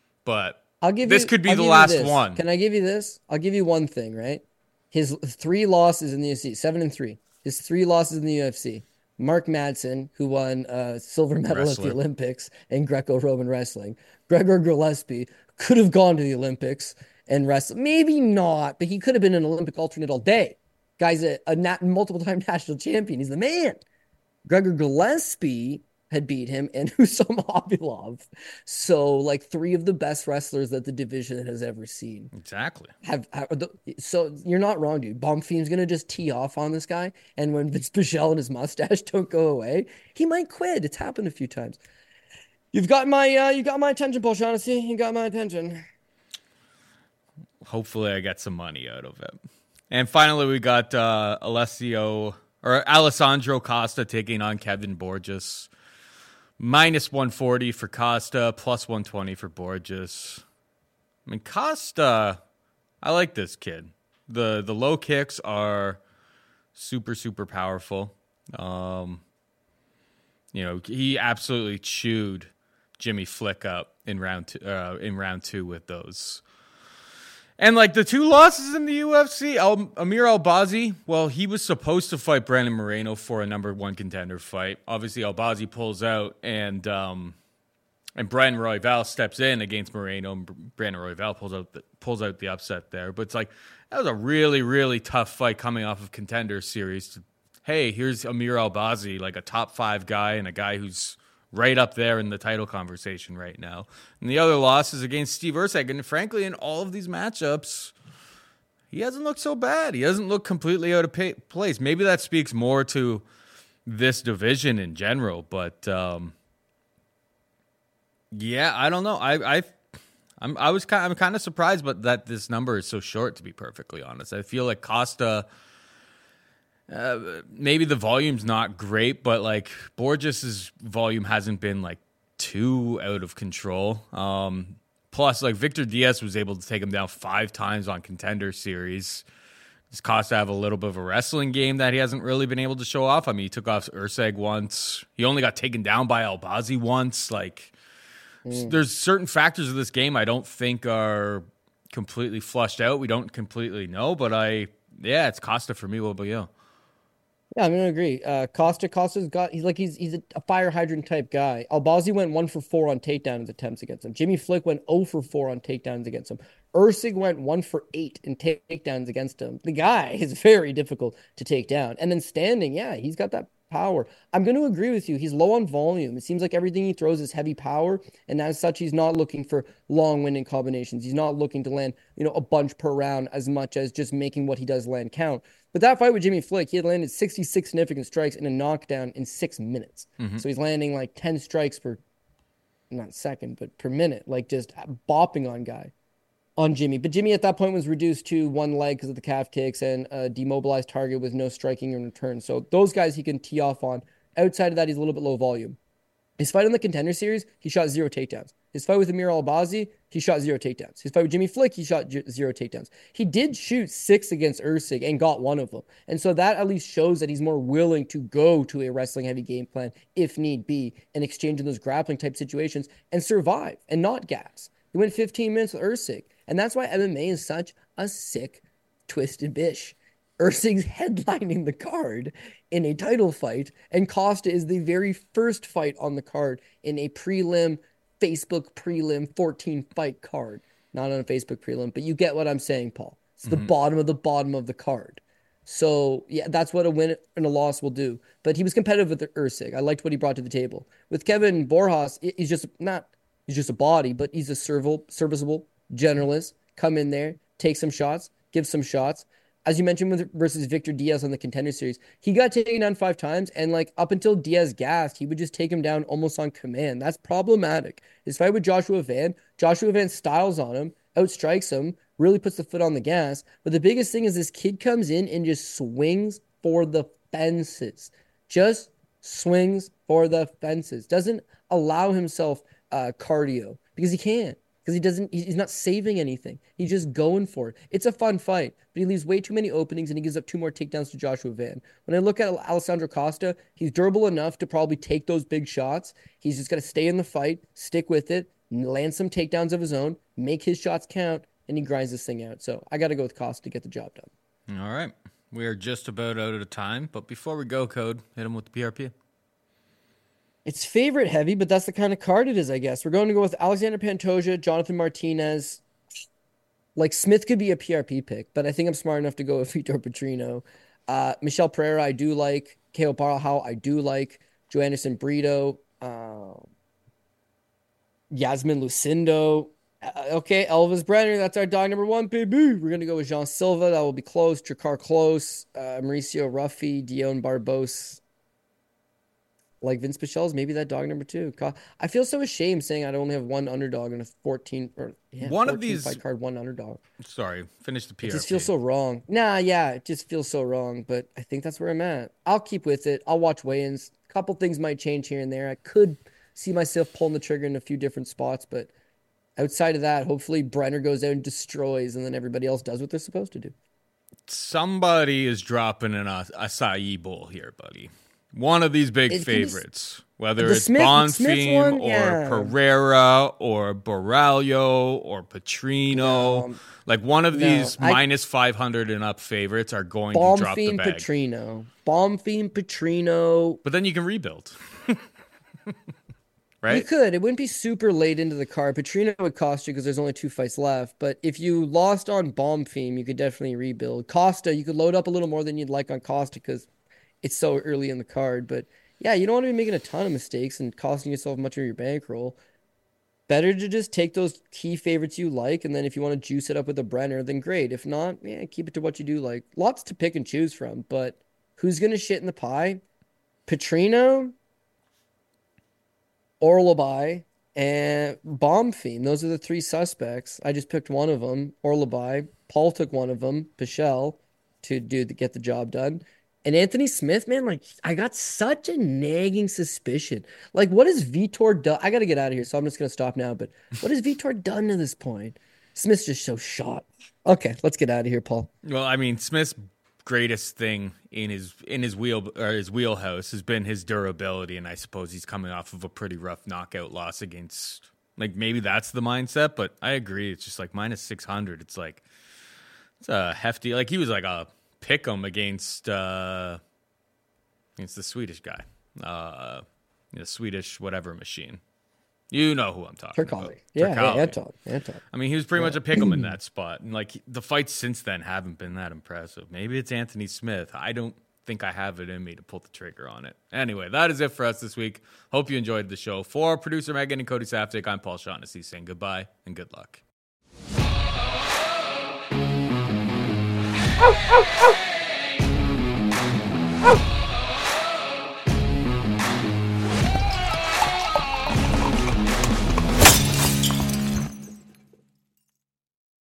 But I'll give this you, could be I'll the last one. Can I give you this? I'll give you one thing, right? His three losses in the U F C, seven and three. His three losses in the U F C. Mark Madsen, who won a silver medal Wrestler. at the Olympics in Greco-Roman wrestling. Gregor Gillespie could have gone to the Olympics and wrestled. Maybe not, but he could have been an Olympic alternate all day. Guy's a, a nat- multiple-time national champion. He's the man. Gregor Gillespie had beat him, and Rustam Khabilov. So, like, three of the best wrestlers that the division has ever seen. Exactly. Have, have So, you're not wrong, dude. Bonfim's going to just tee off on this guy, and when Vince Pichel and his mustache don't go away, he might quit. It's happened a few times. You've got my uh, you got my attention, Paul Shaughnessy. You got my attention. Hopefully, I get some money out of it. And finally, we got uh, Alessio, or Alessandro Costa taking on Kevin Borges. Minus one forty for Costa, plus one twenty for Borges. I mean, Costa, I like this kid. The the low kicks are super, super powerful. Um, you know, he absolutely chewed Jimmy Flick up in round two, uh, in round two with those. And, like, the two losses in the U F C, Al- Amir Albazi, well, he was supposed to fight Brandon Moreno for a number one contender fight. Obviously, Albazi pulls out, and um, and Brandon Royval steps in against Moreno, and Brandon Royval pulls out the, pulls out the upset there. But it's like, that was a really, really tough fight coming off of Contender Series. To, hey, here's Amir Albazi, like a top five guy and a guy who's right up there in the title conversation right now. And the other loss is against Steve Erceg. And frankly, in all of these matchups, he hasn't looked so bad. He doesn't look completely out of pay- place. Maybe that speaks more to this division in general. But, um, yeah, I don't know. I, I, I'm, I was kind, I'm kind of surprised, but that this number is so short, to be perfectly honest. I feel like Costa... Uh, maybe the volume's not great, but like Borges's volume hasn't been like too out of control. Um, plus, like Victor Diaz was able to take him down five times on Contender Series. Does Costa have a little bit of a wrestling game that he hasn't really been able to show off? I mean, he took off Erceg once. He only got taken down by Albazi once. Like, mm. there's certain factors of this game I don't think are completely flushed out. We don't completely know, but I, yeah, it's Costa for me. What about you? Yeah, I'm gonna agree. Uh, Costa Costa's got he's like he's he's a, a fire hydrant type guy. Albazi went one for four on takedowns attempts against him. Jimmy Flick went zero for four on takedowns against him. Ursig went one for eight in take- takedowns against him. The guy is very difficult to take down. And then standing, yeah, he's got that power. I'm going to agree with you. He's low on volume. It seems like everything he throws is heavy power, and as such, he's not looking for long winning combinations. He's not looking to land, you know, a bunch per round as much as just making what he does land count. But that fight with Jimmy Flick, he had landed sixty-six significant strikes in a knockdown in six minutes. Mm-hmm. So he's landing like ten strikes per, not second, but per minute, like just bopping on guy, on Jimmy. But Jimmy at that point was reduced to one leg because of the calf kicks and a demobilized target with no striking in return. So those guys he can tee off on. Outside of that, he's a little bit low volume. His fight in the Contender Series, he shot zero takedowns. His fight with Amir Albazi, he shot zero takedowns. His fight with Jimmy Flick, he shot j- zero takedowns. He did shoot six against Ursig and got one of them. And so that at least shows that he's more willing to go to a wrestling heavy game plan if need be and exchange in those grappling type situations and survive and not gas. He went fifteen minutes with Ursig. And that's why M M A is such a sick, twisted bish. Ursig's headlining the card in a title fight, and Costa is the very first fight on the card in a prelim, Facebook prelim fourteen fight card. Not on a Facebook prelim, but you get what I'm saying, Paul. It's the mm-hmm. bottom of the bottom of the card. So, yeah, that's what a win and a loss will do. But he was competitive with Ursig. I liked what he brought to the table. With Kevin Borjas, he's just not, he's just a body, but he's a serval, serviceable generalist. Come in there, take some shots, give some shots. As you mentioned with versus Victor Diaz on the Contender Series, he got taken down five times, and like up until Diaz gassed, he would just take him down almost on command. That's problematic. His fight with Joshua Van, Joshua Van styles on him, outstrikes him, really puts the foot on the gas. But the biggest thing is this kid comes in and just swings for the fences. Just swings for the fences. Doesn't allow himself uh, cardio because he can't. Because he doesn't, he's not saving anything. He's just going for it. It's a fun fight, but he leaves way too many openings and he gives up two more takedowns to Joshua Van. When I look at Alessandro Costa, he's durable enough to probably take those big shots. He's just got to stay in the fight, stick with it, land some takedowns of his own, make his shots count, and he grinds this thing out. So I got to go with Costa to get the job done. All right. We are just about out of time, but before we go, Code, hit him with the P R P. It's favorite heavy, but that's the kind of card it is, I guess. We're going to go with Alexander Pantoja, Jonathan Martinez. Like, Smith could be a P R P pick, but I think I'm smart enough to go with Vitor Petrino. Uh, Michelle Pereira, I do like. Keo Barahau, I do like. Joanderson Brito. Uh, Yasmin Lucindo. Uh, okay, Elvis Brenner, that's our dog number one, baby. We're going to go with Jean Silva. That will be close. Drakkar Close. Uh, Mauricio Ruffy. Dion Barbos. Like Vince Pichel's maybe that dog number two. I feel so ashamed saying I'd only have one underdog in a fourteen or yeah, one of these fight card, one underdog. Sorry, finish the P R P. It just feels so wrong. Nah, yeah, it just feels so wrong. But I think that's where I'm at. I'll keep with it. I'll watch weigh-ins. A couple things might change here and there. I could see myself pulling the trigger in a few different spots, but outside of that, hopefully Brenner goes out and destroys, and then everybody else does what they're supposed to do. Somebody is dropping an acai bowl here, buddy. One of these big it, favorites, whether it's Smith, Bonfim or yeah. Pereira or Borralho or Petrino, um, like one of no, these I, minus five hundred and up favorites are going Bonfim, to drop the bag. Petrino, Bonfim, Petrino. But then you can rebuild. Right? You could. It wouldn't be super late into the card. Petrino would cost you because there's only two fights left. But if you lost on Bonfim, you could definitely rebuild. Costa, you could load up a little more than you'd like on Costa because it's so early in the card. But yeah, you don't want to be making a ton of mistakes and costing yourself much of your bankroll. Better to just take those key favorites you like, and then if you want to juice it up with a Brenner, then great. If not, yeah, keep it to what you do like. Lots to pick and choose from, but who's going to shit in the pie? Petrino, Orlabai, and Bonfim. Those are the three suspects. I just picked one of them, Orlabai. Paul took one of them, Pichel, to do to get the job done. And Anthony Smith, man, like, I got such a nagging suspicion. Like, what has Vitor done? I got to get out of here, so I'm just going to stop now. But what has Vitor done to this point? Smith's just so shot. Okay, let's get out of here, Paul. Well, I mean, Smith's greatest thing in his in his wheel or his wheelhouse has been his durability, and I suppose he's coming off of a pretty rough knockout loss against Like maybe that's the mindset, but I agree. It's just like minus six hundred. It's like, it's a hefty, like he was like a pick 'em against, uh, against the Swedish guy, uh, the Swedish whatever machine. You know who I'm talking Turkali. about. Yeah, Turkali. yeah, Anton. Anton. I mean, he was pretty Yeah. much a pick 'em in that spot. And like the fights since then haven't been that impressive. Maybe it's Anthony Smith. I don't think I have it in me to pull the trigger on it. Anyway, that is it for us this week. Hope you enjoyed the show. For producer Megan and Cody Saftik, I'm Paul Shaughnessy saying goodbye and good luck. Ow, ow, ow.